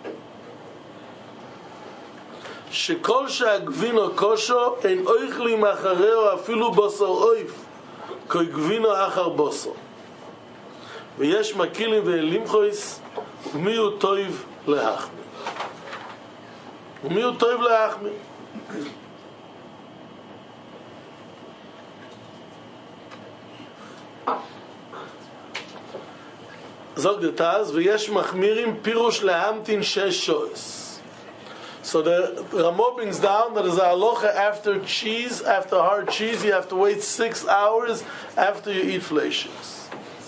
S1: שכל שהגבינו קושו, אין אוכלים אחריו אפילו בוסור אויף. כוי גבינו אחר בוסו. ויש מקילים ואלימחויס, ומי הוא טויב להחמיר. ומי הוא טויב להחמיר. זוג דתאז, ויש מחמירים פירוש להמתין 6 שויס. So the Ramo brings down that as a halacha after cheese, after hard cheese, you have to wait 6 hours after you eat fleishiks.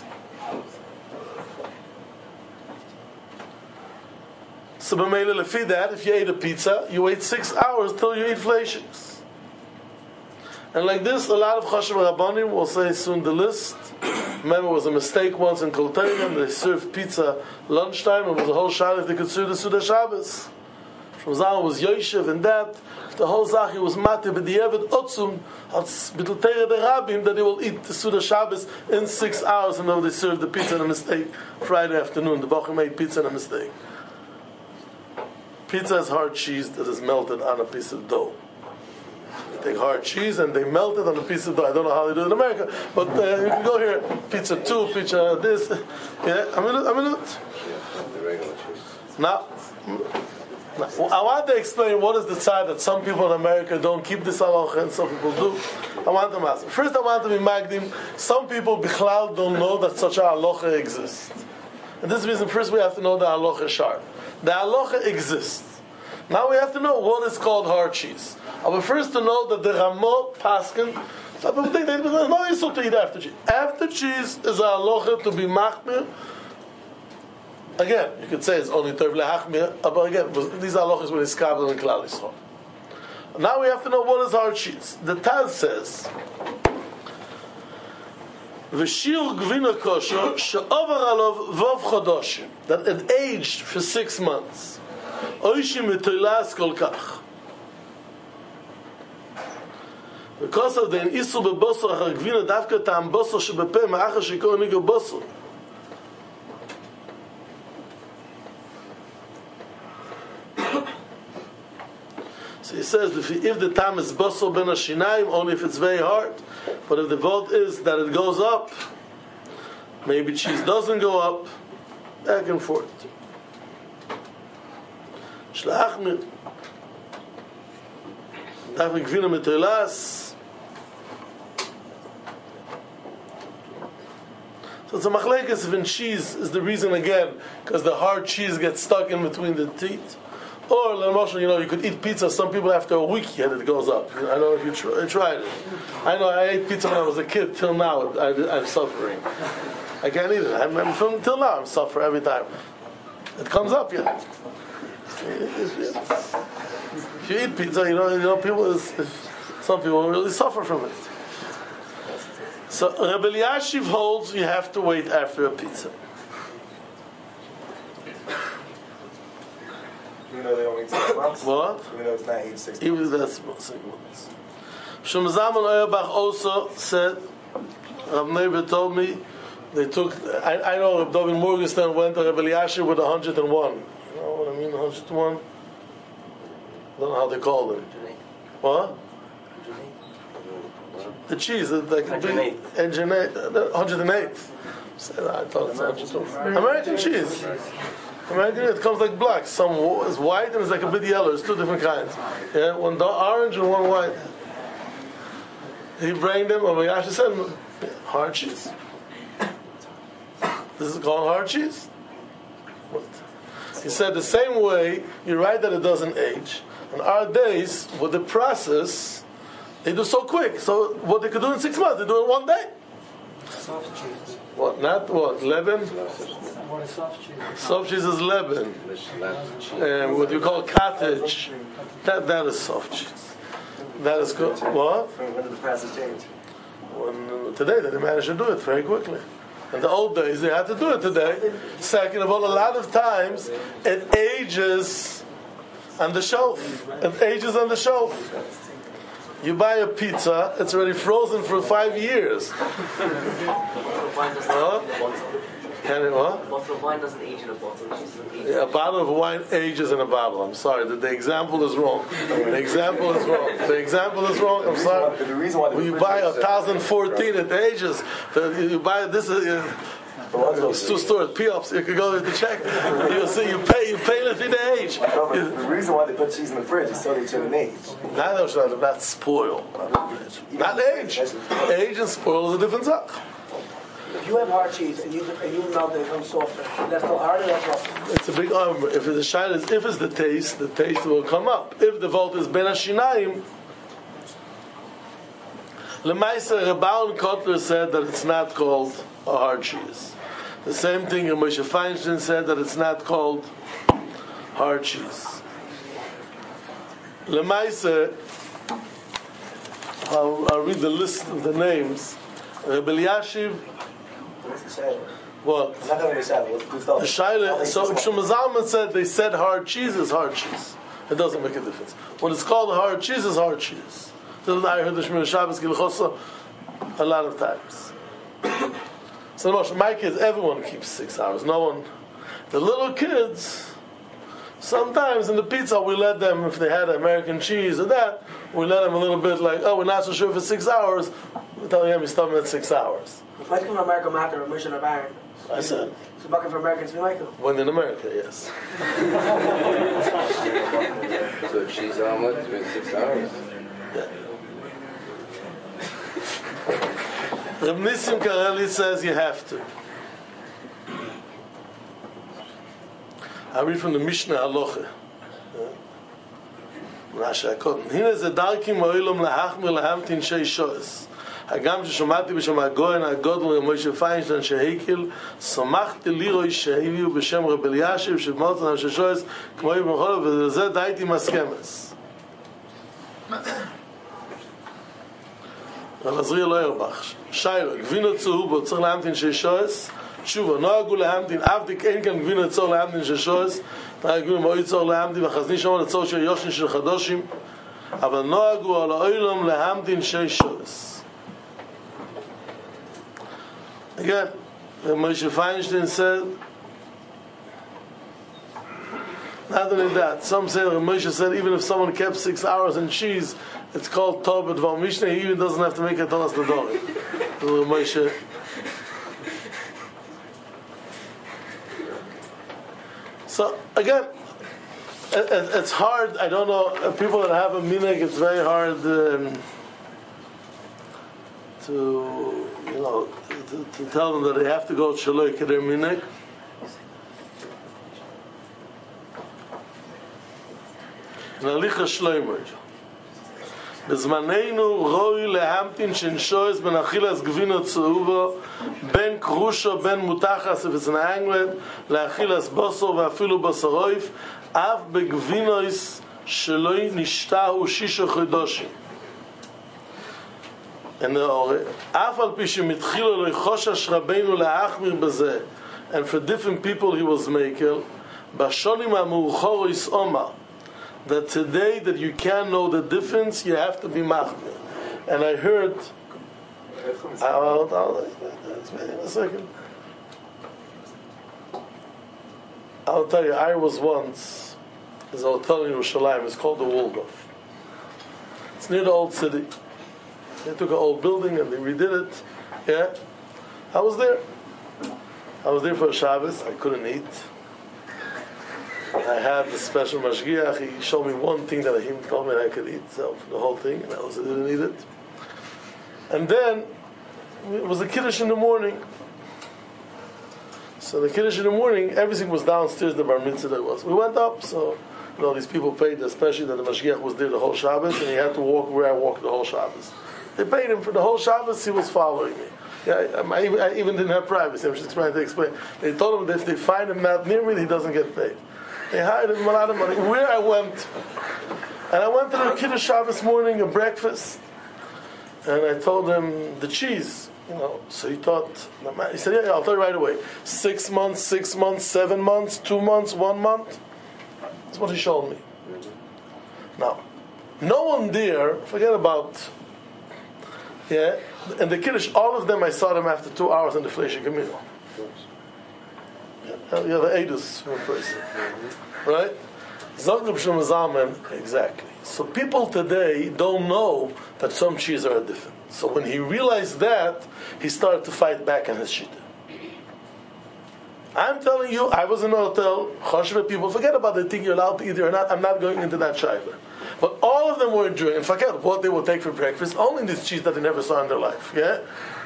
S1: So b'meila lefi that, if you ate a pizza, you wait 6 hours till you eat fleishiks. And like this, a lot of Chashav Rabbanim will say soon the list. Remember, it was a mistake once in Koltarium, they served pizza lunchtime, it was a whole shayla if they could serve the Suda Shabbos. Shmuzal was Yoshev and that. The whole Zachi was Mate, but the Eved Otzum has B'tel Teireh the Rabbim that they will eat the Suda Shabbos in 6 hours, and then they served the pizza in a mistake Friday afternoon. The Bachar made pizza in a mistake. Pizza is hard cheese that is melted on a piece of dough. They take hard cheese and they melt it on a piece of dough. I don't know how they do it in America, but you can go here, pizza 2, pizza this. Yeah, a minute. Now, I want to explain what is the side that some people in America don't keep this halacha and some people do. I want to ask. First, I want to be magdim. Some people bichlal don't know that such a halacha exists. And this is the reason first we have to know the halacha sharp. The halacha exists. Now we have to know what is called hard cheese. But first to know that the Ramot Paskin, some people think there's no issue to eat after cheese. After cheese is a halacha to be machmir. Again, you could say it's only Tov Lehachmir, but again, these halachas were iskabel in Klal Yisrael. Now we have to know what is hard cheese. The Taz says, V'shir gvina kosher she'over alav vov chodoshim, that it aged for 6 months. Oishim mitoilas kol kach. Because of the isu bebosor achar gvina davka ta'am bosor shebepeh ma'achar shekor nigo bosor. So he says, if the time is bosor ben hashinaim, only if it's very hard. But if the vote is that it goes up, maybe cheese doesn't go up, back and forth. Shlachmir. Davka gvina mitoilas. So it's a machlekes when cheese is the reason again, because the hard cheese gets stuck in between the teeth. Or, you could eat pizza. Some people after a week, and it goes up. I don't know if you tried it. I know I ate pizza when I was a kid. Till now, I'm suffering. I can't eat it. Till now, I'm suffering every time. It comes up, yeah. If you eat pizza, people. Some people really suffer from it. So Rebbe Elyashiv holds you have to wait after a pizza.
S2: Even though they only 6 months?
S1: What?
S2: Even though it's not age 6 months?
S1: Even though that's 6 months. Shlomo Zalman Auerbach also said, Rav Neighbor told me, they took, I know Rav David Morgenstern went to Rebbe Elyashiv with 101. You know what I mean, 101? I don't know how they call them. What? The cheese, like 108. 108. I thought it's 102. American cheese. American, it comes like black. Some is white and it's like a bit yellow. It's 2 different kinds. Yeah, one orange and one white. He brought them. Yashi said, hard cheese. This is called hard cheese. What? He said the same way. You're right that it doesn't age. In our days, with the process, they do so quick. So what they could do in 6 months, they do it 1 day.
S4: Soft cheese.
S1: What? Not what? Lebanon?
S4: What is soft cheese?
S1: Soft cheese is Lebanon. What you call cottage. That is soft cheese. That is good. What?
S2: When did the process change?
S1: Today they managed to do it very quickly. In the old days they had to do it today. Second of all, a lot of times it ages on the shelf. It ages on the shelf. You buy a pizza, it's already frozen for 5 years. Huh? Can it what?
S5: A bottle of wine doesn't age in a bottle.
S1: A bottle of wine ages in a bottle. I'm sorry, the example is wrong. The example is wrong. The example is wrong. I'm sorry. When you buy 1014, it ages. You buy this. It's 2 stores. P-ups. You can go to check. You'll see. You pay it in the age.
S2: The reason why they put cheese in the fridge is so they shouldn't age.
S1: Not spoil. Not age. Age and spoil is a different thing.
S3: If you have hard cheese and you melt it, it becomes softer. That's still hard or that's softer?
S1: It's a big armor. If it's the if it's the taste will come up. If the vote is ben hashinaim, Lemaisa Rebbaun Kotler said that it's not called a hard cheese. The same thing Moshe Feinstein said that it's not called hard cheese. Lemaisa, I'll read the list of the names. Rebbe Elyashiv.
S2: What's the shaila?
S1: What?
S2: I'm not going to the shaila. Let's do stuff.
S1: The shaila. So Shlomo Zalman said they said hard cheese is hard cheese. It doesn't make a difference. When it's called hard cheese, is hard cheese. I heard the Shmir Shabbos Gilchosa a lot of times. So my kids, everyone keeps 6 hours. No one. The little kids, sometimes in the pizza we let them, if they had American cheese or that, we let them a little bit like, oh, we're not so sure for 6 hours. We tell them you stop them at 6 hours.
S3: If I come from America, Matter, a mission of iron.
S1: I said.
S3: So bucket for Americans, we like them.
S1: When in America, yes.
S6: So cheese omelet has been 6 hours.
S1: Yeah. Reb Nissim Kareli says you have to. I read from the Mishnah Halacha. Rashi HaKoden. Hine ze darkim ha'olam lahachmir lahamtin shei shoes. הגם ששמעתי בשם הגויין הגודל משה פיינשטיין שהקיל שמחתי לירוי שהביאו בשם רבי אלישיב שמוצא נפש שויס כמו בכל וזה דייתי מסכמס. אבל עזריאל לא ירבח. שיירה, גבינו צהובו, צריך להמתין ששוס, תשובה, נוהגו להמתין, עבדיק אין כאן גבינו צור להמתין ששוס, נוהגו מוי צור להמתין, וחזני שמה לצור של יושן של חדושים, אבל נוהגו על האוילום להמתין ששוס. Again, Moshe Feinstein said, not only that, some say, Moshe said, even if someone kept 6 hours in cheese, it's called Tov B'Dvar Mishnah. He even doesn't have to make a Tolas L'Dori. Moshe. So again, it's hard. I don't know. People that have a minhag, it's very hard to tell them that they have to go Shaloi Kedei Minhag. Nalicha Shloimer. בזמננו רואי להמתין שנשויס בין אכילס גבינו צהובו בין קרושו בין מותחס וסנאנגלד לאכילס בוסר ואפילו בוסר אויף אף בגבינויס שלא נשתהו 6 חודשים. אף על פי שמתחילו לו חושש רבינו להחמיר בזה, and for different people he was maker, בשונים המאוחר יסעומה that today that you can't know the difference, you have to be machmir. And I heard, a second. I'll tell you, I was once, there's a hotel in Yerushalayim, it's called the Waldorf. It's near the old city. They took an old building and they redid it. Yeah, I was there. I was there for a Shabbos. I couldn't eat. I had the special mashgiach. He showed me one thing that he told me that I could eat, so the whole thing, and I didn't eat it. And then it was a kiddush in the morning. So the kiddush in the morning, everything was downstairs. The bar mitzvah there was. We went up, so these people paid, especially that the mashgiach was there the whole Shabbos, and he had to walk where I walked the whole Shabbos. They paid him for the whole Shabbos. He was following me. Yeah, I even didn't have privacy. I was just trying to explain. They told him that if they find him not near me, he doesn't get paid. They hired him a lot of money. Where I went, and I went to the Kiddush Shabbos morning, a breakfast, and I told him the cheese, So he thought, he said, yeah, I'll tell you right away. 6 months, 6 months, 7 months, 2 months, 1 month. That's what he showed me. Now, no one there, forget about, and the Kiddush, all of them, I saw them after 2 hours in the Fleischer Gemino. You have the Eidos from a person. Right? Zagreb Shlomo Zalman, exactly. So people today don't know that some cheese are different. So when he realized that, he started to fight back on his shita. I'm telling you, I was in a hotel, Choshve people, forget about the thing you're allowed to eat or not, I'm not going into that shayla. But all of them were enjoying, and forget what they would take for breakfast, only this cheese that they never saw in their life. Yeah?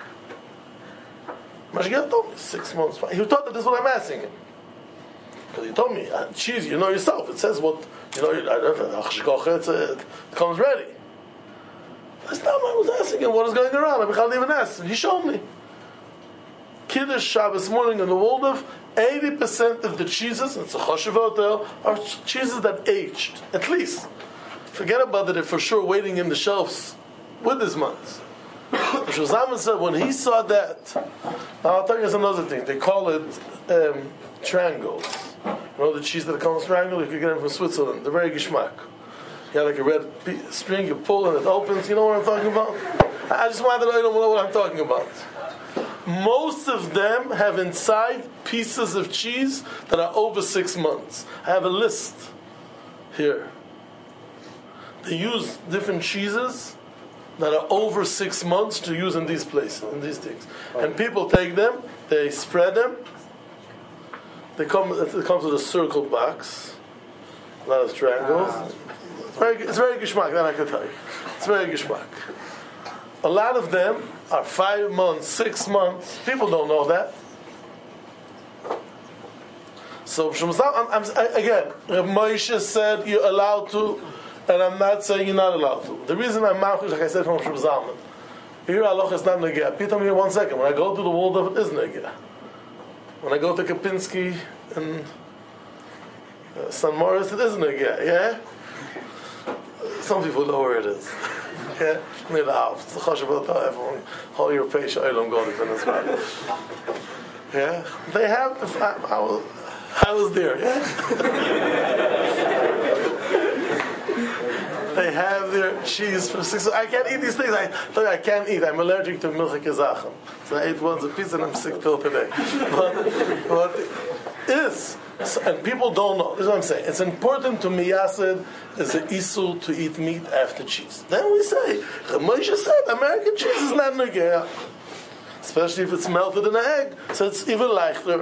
S1: Mashgiach told me 6 months. He thought that this is what I'm asking him. Because he told me, cheese, you know yourself. It says what, it comes ready. That's not what I was asking him. What is going around? I can't even ask. He showed me. Kiddush Shabbos morning in the Waldorf, 80% of the cheeses, it's a Choshev hotel, are cheeses that aged, at least. Forget about that, they're for sure waiting in the shelves with his months. Shulzman said when he saw that, now I'll tell you another thing. They call it triangles. The cheese that comes triangle, you can get it from Switzerland. They're very geschmack. You have like a red string, you pull and it opens. You know what I'm talking about? I just wanted to know what I'm talking about. Most of them have inside pieces of cheese that are over 6 months. I have a list here. They use different cheeses that are over 6 months to use in these places, in these things. And people take them, they spread them. It comes with a circle box, a lot of triangles. It's very geschmack, that I can tell you. It's very geschmack. A lot of them are 5 months, 6 months. People don't know that. So, again, Reb Moshe said you're allowed to, and I'm not saying you're not allowed to. The reason I'm machlish, like I said from Reb Zalman, here halacha is not negeh. Please tell me 1 second. When I go to the Waldorf, it is negeh. When I go to Kapinski and San Morris, it is negeh. Yeah. Some people know where it is. Yeah, near the house. It's the chashuv everyone. Hold your peish, olam godik in this body. Yeah, they have. I was there. Yeah, they have their cheese for 6. I can't eat these things. I can't eat. I'm allergic to milchik zachem. So I ate once a pizza and I'm sick till today. But is. And people don't know. This is what I'm saying. It's important to miyasid is an isur to eat meat after cheese. Then we say, Moshe said, American cheese is not negea. Especially if it's melted in an egg. So it's even leichter.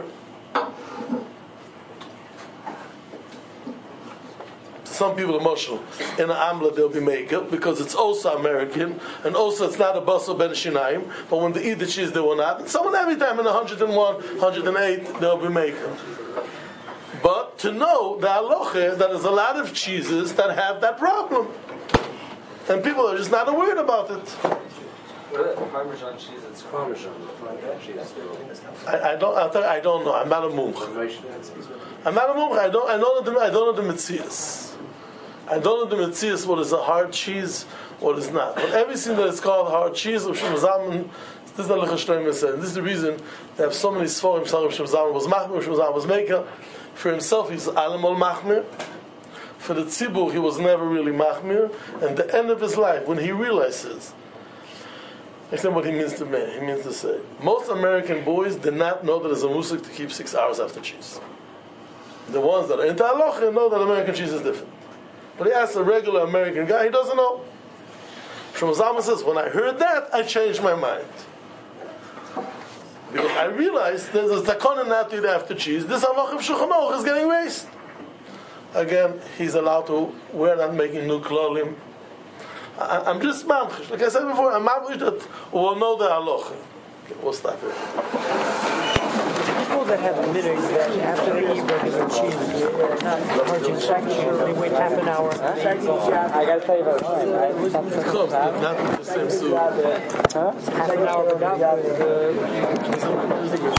S1: Some people are emotional. In an amla they'll be makeup because it's also American and also it's not a basar ben shinayim. But when they eat the cheese they will not. And someone every time in 101, 108 they'll be makeup. But to know the halacha that there's a lot of cheeses that have that problem, and people are just not aware about it.
S6: Parmesan cheese, it's Parmesan cheese.
S1: I don't know. I'm not a mumch. I don't know the metzias. I don't know the metzias. What is a hard cheese? What is not? But everything that is called hard cheese, this is the Lechashleim said. This is the reason they have so many sforim. Shemzalman was machmir, Shemzalman was maker. For himself, he's alamol machmir. For the tzibur, he was never really machmir. And the end of his life, when he realizes, explain what he means to me. He means to say, most American boys did not know that there's a musik to keep 6 hours after cheese. The ones that are into halacha know that American cheese is different. But he asks a regular American guy, he doesn't know. Shlomo Zalman says, when I heard that, I changed my mind. Because I realized there's a takana not to eat after cheese. This halacha of Shulchan Aruch is getting raised. Again, he's allowed to. We're not making new klolim. I'm just mamchish. Like I said before, I'm mamchish that we'll know the halacha. Okay, we'll stop here.
S4: People that have admitted that after they eat regular cheese, they're not charging section, they wait half an hour. I gotta tell you about mine.
S1: It's close, but not the same soup.
S4: Half an hour without the